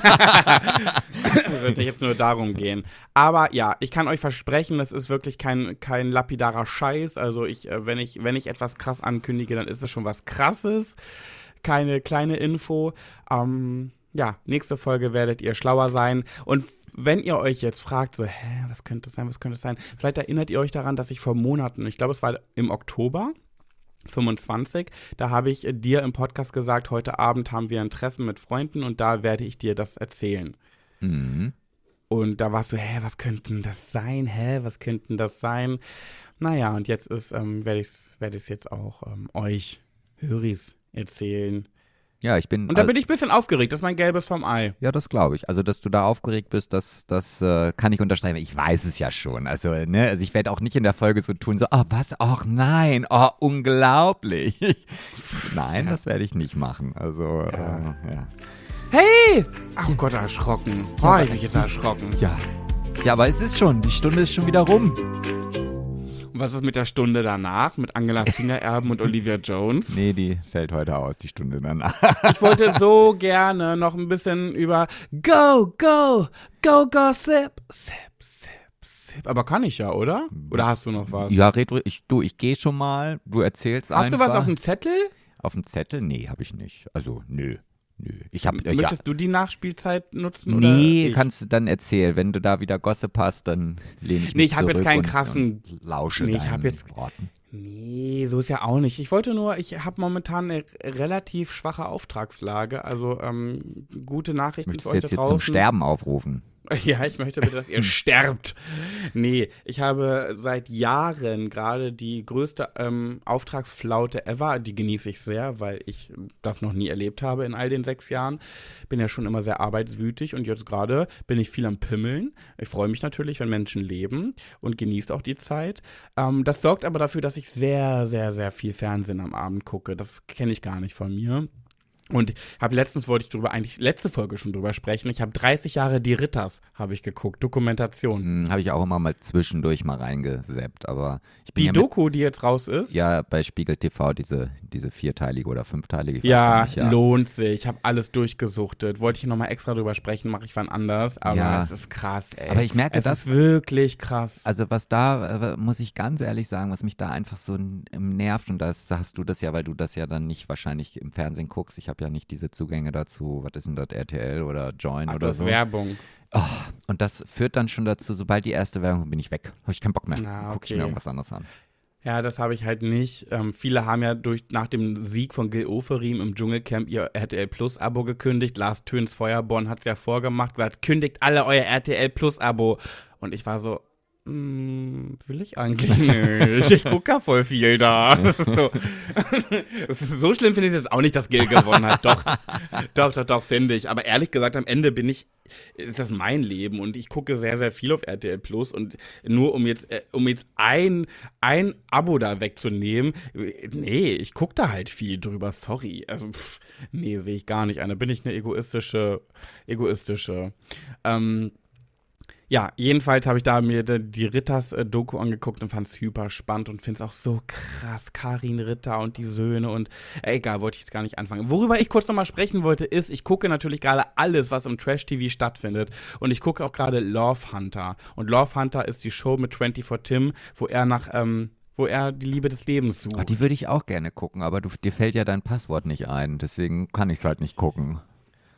da- es wird nicht jetzt nur darum gehen. Aber ja, ich kann euch versprechen, das ist wirklich kein, kein lapidarer Scheiß. Also ich, äh, wenn ich, wenn ich etwas krass ankündige, dann ist es schon was Krasses. Keine kleine Info. Ähm, ja, nächste Folge werdet ihr schlauer sein. Und wenn ihr euch jetzt fragt, so, hä, was könnte es sein, was könnte es sein? Vielleicht erinnert ihr euch daran, dass ich vor Monaten, ich glaube, es war im Oktober, fünfundzwanzig, da habe ich dir im Podcast gesagt, heute Abend haben wir ein Treffen mit Freunden und da werde ich dir das erzählen. Mhm. Und da warst du, hä, was könnte denn das sein? Hä, was könnte denn das sein? Naja, und jetzt ist, ähm, werde ich es werd ich's jetzt auch ähm, euch, Höris, erzählen. Ja, ich bin. Und da al- bin ich ein bisschen aufgeregt, das ist mein Gelbes vom Ei. Ja, das glaube ich. Also, dass du da aufgeregt bist, das, das äh, kann ich unterschreiben. Ich weiß es ja schon. Also, ne, also ich werde auch nicht in der Folge so tun, so, oh, was? Ach nein, oh, unglaublich. Nein, Ja. das werde ich nicht machen. Also, Ja. äh, ja. Hey! Oh Gott, erschrocken. Oh, ich bin jetzt erschrocken. Ja. Ja, aber es ist schon, die Stunde ist schon wieder rum. Und was ist mit der Stunde danach? Mit Angela Fingererben und Olivia Jones? Nee, die fällt heute aus, die Stunde danach. Ich wollte so gerne noch ein bisschen über Go, Go, Go, Gossip. Sip, sip, sip. Aber kann ich ja, oder? Oder hast du noch was? Ja, red ruhig. Ich, du, ich gehe schon mal. Du erzählst Hast einfach. du was auf dem Zettel? Auf dem Zettel? Nee, habe ich nicht. Also, nö. Nö. Ich habe ja. Möchtest du die Nachspielzeit nutzen? Nee, oder ich? kannst du dann erzählen. Wenn du da wieder Gossip hast, dann lehne ich mich Nee, ich hab jetzt zurück keinen und, krassen- und lausche Nee, ich deinen hab jetzt- Worten. Nee, so ist ja auch nicht. Ich wollte nur, ich habe momentan eine relativ schwache Auftragslage. Also ähm, gute Nachrichten Möchtest für du euch jetzt da hier zum draußen. Sterben aufrufen? Ja, ich möchte bitte, dass ihr sterbt. Nee, ich habe seit Jahren gerade die größte ähm, Auftragsflaute ever. Die genieße ich sehr, weil ich das noch nie erlebt habe in all den sechs Jahren. Bin ja schon immer sehr arbeitswütig und jetzt gerade bin ich viel am Pimmeln. Ich freue mich natürlich, wenn Menschen leben und genieße auch die Zeit. Ähm, das sorgt aber dafür, dass ich sehr, sehr, sehr viel Fernsehen am Abend gucke. Das kenne ich gar nicht von mir. Und habe letztens wollte ich drüber, eigentlich letzte Folge schon drüber sprechen. Ich habe dreißig Jahre Die Ritters, habe ich geguckt, Dokumentation. Hm, habe ich auch immer mal zwischendurch mal reingesappt, aber ich bin Die ja mit, Doku, die jetzt raus ist, ja bei Spiegel T V diese, diese vierteilige oder fünfteilige. Ich weiß ja, gar nicht, ja. lohnt sich. Ich habe alles durchgesuchtet. Wollte ich nochmal extra drüber sprechen, mache ich wann anders. Aber Ja. es ist krass, ey. Aber ich merke, es das- ist wirklich krass. Also was da, äh, muss ich ganz ehrlich sagen, was mich da einfach so n- im nervt, und das, da hast du das ja, weil du das ja dann nicht wahrscheinlich im Fernsehen guckst. Ich habe ja nicht diese Zugänge dazu, was ist denn das, R T L oder Join Ach, oder das so. ist Werbung. Oh, und das führt dann schon dazu, sobald die erste Werbung, bin ich weg. Habe ich keinen Bock mehr. Ah, Guck ich okay. mir irgendwas anderes an. Ja, das habe ich halt nicht. Ähm, viele haben ja durch, nach dem Sieg von Gil Oferim im Dschungelcamp ihr R T L Plus Abo gekündigt. Lars Töns Feuerborn hat es ja vorgemacht, gesagt, kündigt alle euer R T L Plus Abo. Und ich war so, mm, will ich eigentlich nicht. Ich gucke ja voll viel da. Das ist so, das ist so schlimm finde ich es jetzt auch nicht, dass Gil gewonnen hat. Doch, doch, doch, doch, finde ich. Aber ehrlich gesagt, am Ende bin ich, ist das mein Leben und ich gucke sehr, sehr viel auf R T L Plus und nur um jetzt, äh, um jetzt ein, ein Abo da wegzunehmen, äh, nee, ich gucke da halt viel drüber, sorry. Also, pff, nee, sehe ich gar nicht ein. Da bin ich eine egoistische, egoistische. Ähm, Ja, jedenfalls habe ich da mir die, die Ritters-Doku angeguckt und fand es hyper spannend und finde es auch so krass. Karin Ritter und die Söhne und äh, egal, wollte ich jetzt gar nicht anfangen. Worüber ich kurz nochmal sprechen wollte, ist, ich gucke natürlich gerade alles, was im Trash-T V stattfindet und ich gucke auch gerade Love Hunter. Und Love Hunter ist die Show mit vierundzwanzig Tim, wo er nach, ähm, wo er die Liebe des Lebens sucht. Oh, die würde ich auch gerne gucken, aber du, dir fällt ja dein Passwort nicht ein, deswegen kann ich es halt nicht gucken.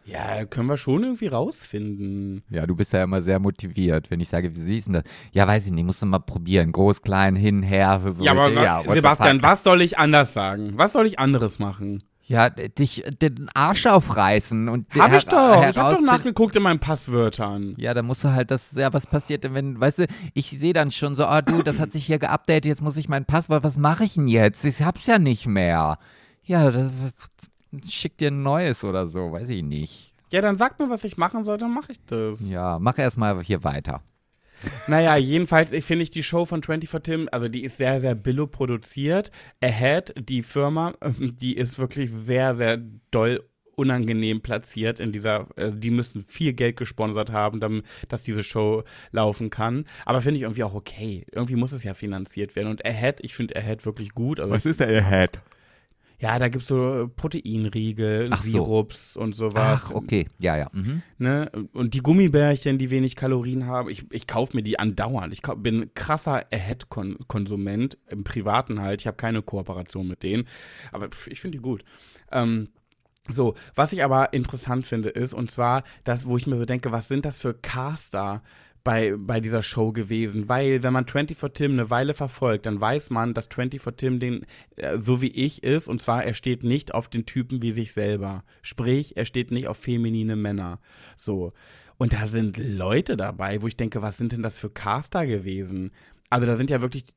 Ja, können wir schon irgendwie rausfinden. Ja, du bist ja immer sehr motiviert, wenn ich sage, wie siehst du das? Ja, weiß ich nicht, musst du mal probieren. Groß, klein, hin, her. So Ja, aber ja, was, Sebastian, was soll ich anders sagen? Was soll ich anderes machen? Ja, dich den Arsch aufreißen und Hab ich doch. Ich hab doch herausfinden- nachgeguckt in meinen Passwörtern. Ja, dann musst du halt das, ja, was passiert denn, wenn, weißt du, ich sehe dann schon so, ah du, das hat sich hier geupdatet, jetzt muss ich mein Passwort, was mache ich denn jetzt? Ich hab's ja nicht mehr. Ja, das, schick dir ein neues oder so, weiß ich nicht. Ja, dann sag mir, was ich machen soll, dann mache ich das. Ja, mach erstmal hier weiter. Naja, jedenfalls ich finde ich die Show von twenty-four Tim, also die ist sehr, sehr billo produziert. Ahead, die Firma, ähm, die ist wirklich sehr, sehr doll unangenehm platziert in dieser, äh, die müssen viel Geld gesponsert haben, damit, dass diese Show laufen kann. Aber finde ich irgendwie auch okay. Irgendwie muss es ja finanziert werden. Und Ahead, ich finde Ahead wirklich gut. Also ist der Ahead? ja, da gibt es so Proteinriegel, Ach so. Sirups und sowas. Ach, okay, ja, ja. Mhm. Ne? Und die Gummibärchen, die wenig Kalorien haben, ich, ich kaufe mir die andauernd. Ich kau- bin krasser Ahead-Konsument, im Privaten halt. Ich habe keine Kooperation mit denen, aber pff, ich finde die gut. Ähm, so, was ich aber interessant finde ist, und zwar das, wo ich mir so denke, was sind das für Caster bei, bei dieser Show gewesen? Weil, wenn man twenty-four Tim eine Weile verfolgt, dann weiß man, dass twenty-four Tim den, äh, so wie ich ist, und zwar, er steht nicht auf den Typen wie sich selber. Sprich, er steht nicht auf feminine Männer. So. Und da sind Leute dabei, wo ich denke, was sind denn das für Caster gewesen? Also, da sind ja wirklich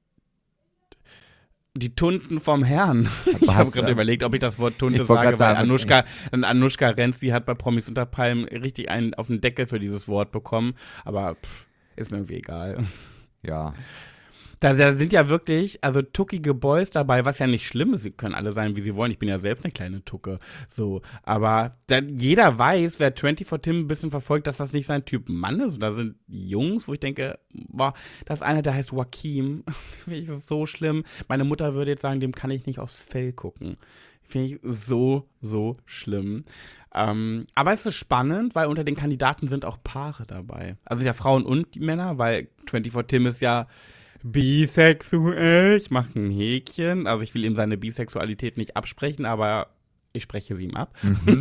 die Tunten vom Herrn. Ich habe hast gerade du- überlegt, ob ich das Wort Tunte Ich wollte sage, grad weil sagen, Anushka, Anushka Renzi hat bei Promis unter Palmen richtig einen auf den Deckel für dieses Wort bekommen. Aber pff, ist mir irgendwie egal. Ja. Da, da sind ja wirklich, also tuckige Boys dabei, was ja nicht schlimm ist. Sie können alle sein, wie sie wollen. Ich bin ja selbst eine kleine Tucke. So, aber da, jeder weiß, wer twenty-four Tim ein bisschen verfolgt, dass das nicht sein Typ Mann ist. Und da sind Jungs, wo ich denke, boah, da ist einer, der heißt Joachim. Finde ich so schlimm. Meine Mutter würde jetzt sagen, dem kann ich nicht aufs Fell gucken. Finde ich so, so schlimm. Ähm, aber es ist spannend, weil unter den Kandidaten sind auch Paare dabei. Also ja, Frauen und Männer, weil twenty-four Tim ist ja bisexuell. Ich mache ein Häkchen. Also ich will ihm seine Bisexualität nicht absprechen, aber ich spreche sie ihm ab. Mhm.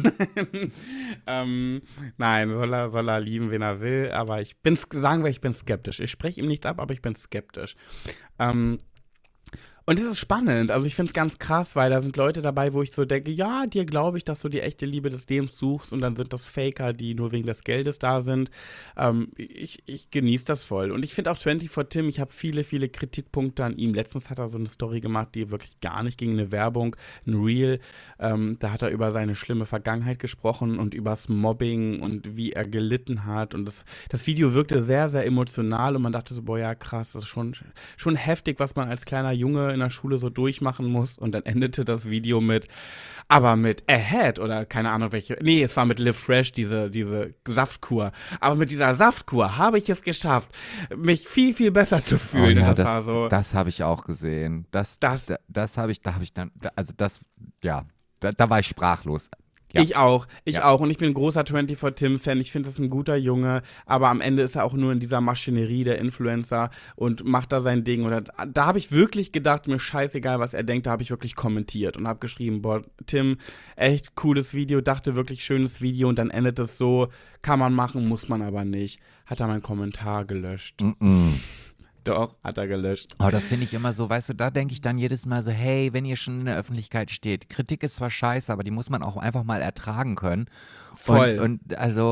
ähm, nein, soll er, soll er lieben, wen er will. Aber ich bin, sagen wir, ich bin skeptisch. Ich spreche ihm nichts ab, aber ich bin skeptisch. Ähm, Und es ist spannend, also ich finde es ganz krass, weil da sind Leute dabei, wo ich so denke, ja, dir glaube ich, dass du die echte Liebe des Lebens suchst und dann sind das Faker, die nur wegen des Geldes da sind. Ähm, ich ich genieße das voll. Und ich finde auch twenty-four Tim, ich habe viele, viele Kritikpunkte an ihm. Letztens hat er so eine Story gemacht, die wirklich gar nicht gegen eine Werbung, ein Reel. Ähm, da hat er über seine schlimme Vergangenheit gesprochen und übers Mobbing und wie er gelitten hat. Und das, das Video wirkte sehr, sehr emotional und man dachte so, boah, ja krass, das ist schon, schon heftig, was man als kleiner Junge in der Schule so durchmachen muss. Und dann endete das Video mit, aber mit Ahead oder keine Ahnung welche, nee, es war mit Live Fresh, diese, diese Saftkur. Aber mit dieser Saftkur habe ich es geschafft, mich viel, viel besser zu Oh fühlen. ja, Und das, das, war so, das habe ich auch gesehen. Das, Das- das, das habe ich, da habe ich dann, da- also das, ja, da, da war ich sprachlos. Ja. Ich auch, ich Ja. auch. Und ich bin ein großer twenty-four Tim-Fan. Ich finde, das ist ein guter Junge. Aber am Ende ist er auch nur in dieser Maschinerie der Influencer und macht da sein Ding. Und da, da habe ich wirklich gedacht, mir scheißegal, was er denkt. Da habe ich wirklich kommentiert und habe geschrieben, boah, Tim, echt cooles Video. Dachte wirklich schönes Video. Und dann endet es so, kann man machen, muss man aber nicht. Hat er meinen Kommentar gelöscht. Mm-mm. Doch, hat er gelöscht. Aber das finde ich immer so, weißt du, da denke ich dann jedes Mal so, hey, wenn ihr schon in der Öffentlichkeit steht, Kritik ist zwar scheiße, aber die muss man auch einfach mal ertragen können. Voll. Und, und also,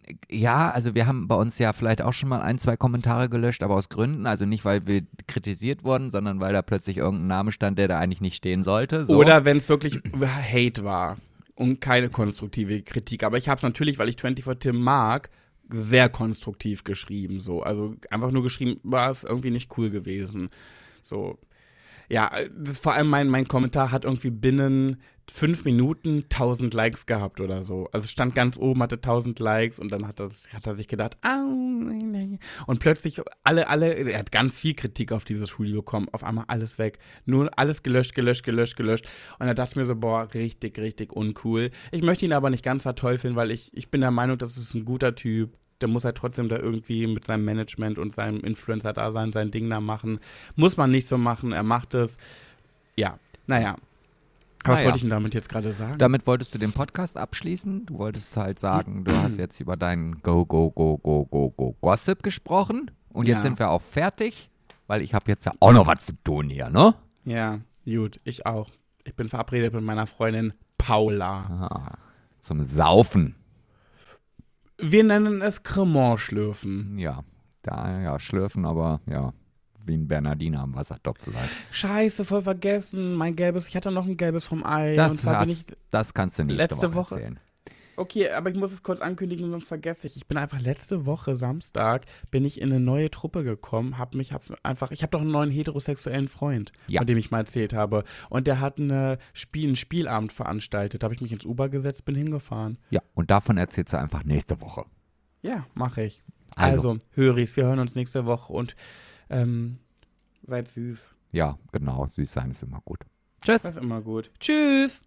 ja, also wir haben bei uns ja vielleicht auch schon mal ein, zwei Kommentare gelöscht, aber aus Gründen, also nicht, weil wir kritisiert wurden, sondern weil da plötzlich irgendein Name stand, der da eigentlich nicht stehen sollte. So. Oder wenn es wirklich Hate war und keine konstruktive Kritik. Aber ich habe es natürlich, weil ich twenty-four Tim mag, sehr konstruktiv geschrieben. So. Also einfach nur geschrieben, war es irgendwie nicht cool gewesen. So. Ja, das, vor allem mein, mein Kommentar hat irgendwie binnen fünf Minuten tausend Likes gehabt oder so. Also es stand ganz oben, hatte tausend Likes und dann hat, das, hat er sich gedacht, au, nein, nein. Und plötzlich alle, alle, er hat ganz viel Kritik auf dieses Reel bekommen, auf einmal alles weg. Nur alles gelöscht, gelöscht, gelöscht, gelöscht. Und da dachte ich mir so, boah, richtig, richtig uncool. Ich möchte ihn aber nicht ganz verteufeln, weil ich, ich bin der Meinung, das ist ein guter Typ. Der muss halt trotzdem da irgendwie mit seinem Management und seinem Influencer-Dasein sein Ding da machen. Muss man nicht so machen, er macht es. Ja, naja. Was Naja. wollte ich denn damit jetzt gerade sagen? Damit wolltest du den Podcast abschließen. Du wolltest halt sagen, du hast jetzt über deinen Go, Go, Go, Go, Go, Go Gossip gesprochen. Und jetzt Ja. sind wir auch fertig, weil ich habe jetzt ja auch noch was zu tun hier, ne? Ja, gut, ich auch. Ich bin verabredet mit meiner Freundin Paula. Ah, zum Saufen. Wir nennen es Cremant schlürfen. Ja, da ja, schlürfen, aber ja, wie ein Bernardiner am Wassertopf vielleicht. Scheiße, voll vergessen. Mein gelbes, ich hatte noch ein gelbes vom Ei. und Das, zwar bin ich. hast, das kannst du nächste letzte Woche Woche- erzählen. Okay, aber ich muss es kurz ankündigen, sonst vergesse ich. Ich bin einfach letzte Woche Samstag bin ich in eine neue Truppe gekommen, hab mich hab einfach, ich habe doch einen neuen heterosexuellen Freund, Ja. von dem ich mal erzählt habe, und der hat eine Spiel, einen Spielabend veranstaltet. Da habe ich mich ins Uber gesetzt, bin hingefahren. Ja, und davon erzählst du einfach nächste Woche. Ja, mache ich. Also. Also, Höris, wir hören uns nächste Woche und ähm, seid süß. Ja, genau, süß sein ist immer gut. Tschüss. Das ist immer gut. Tschüss.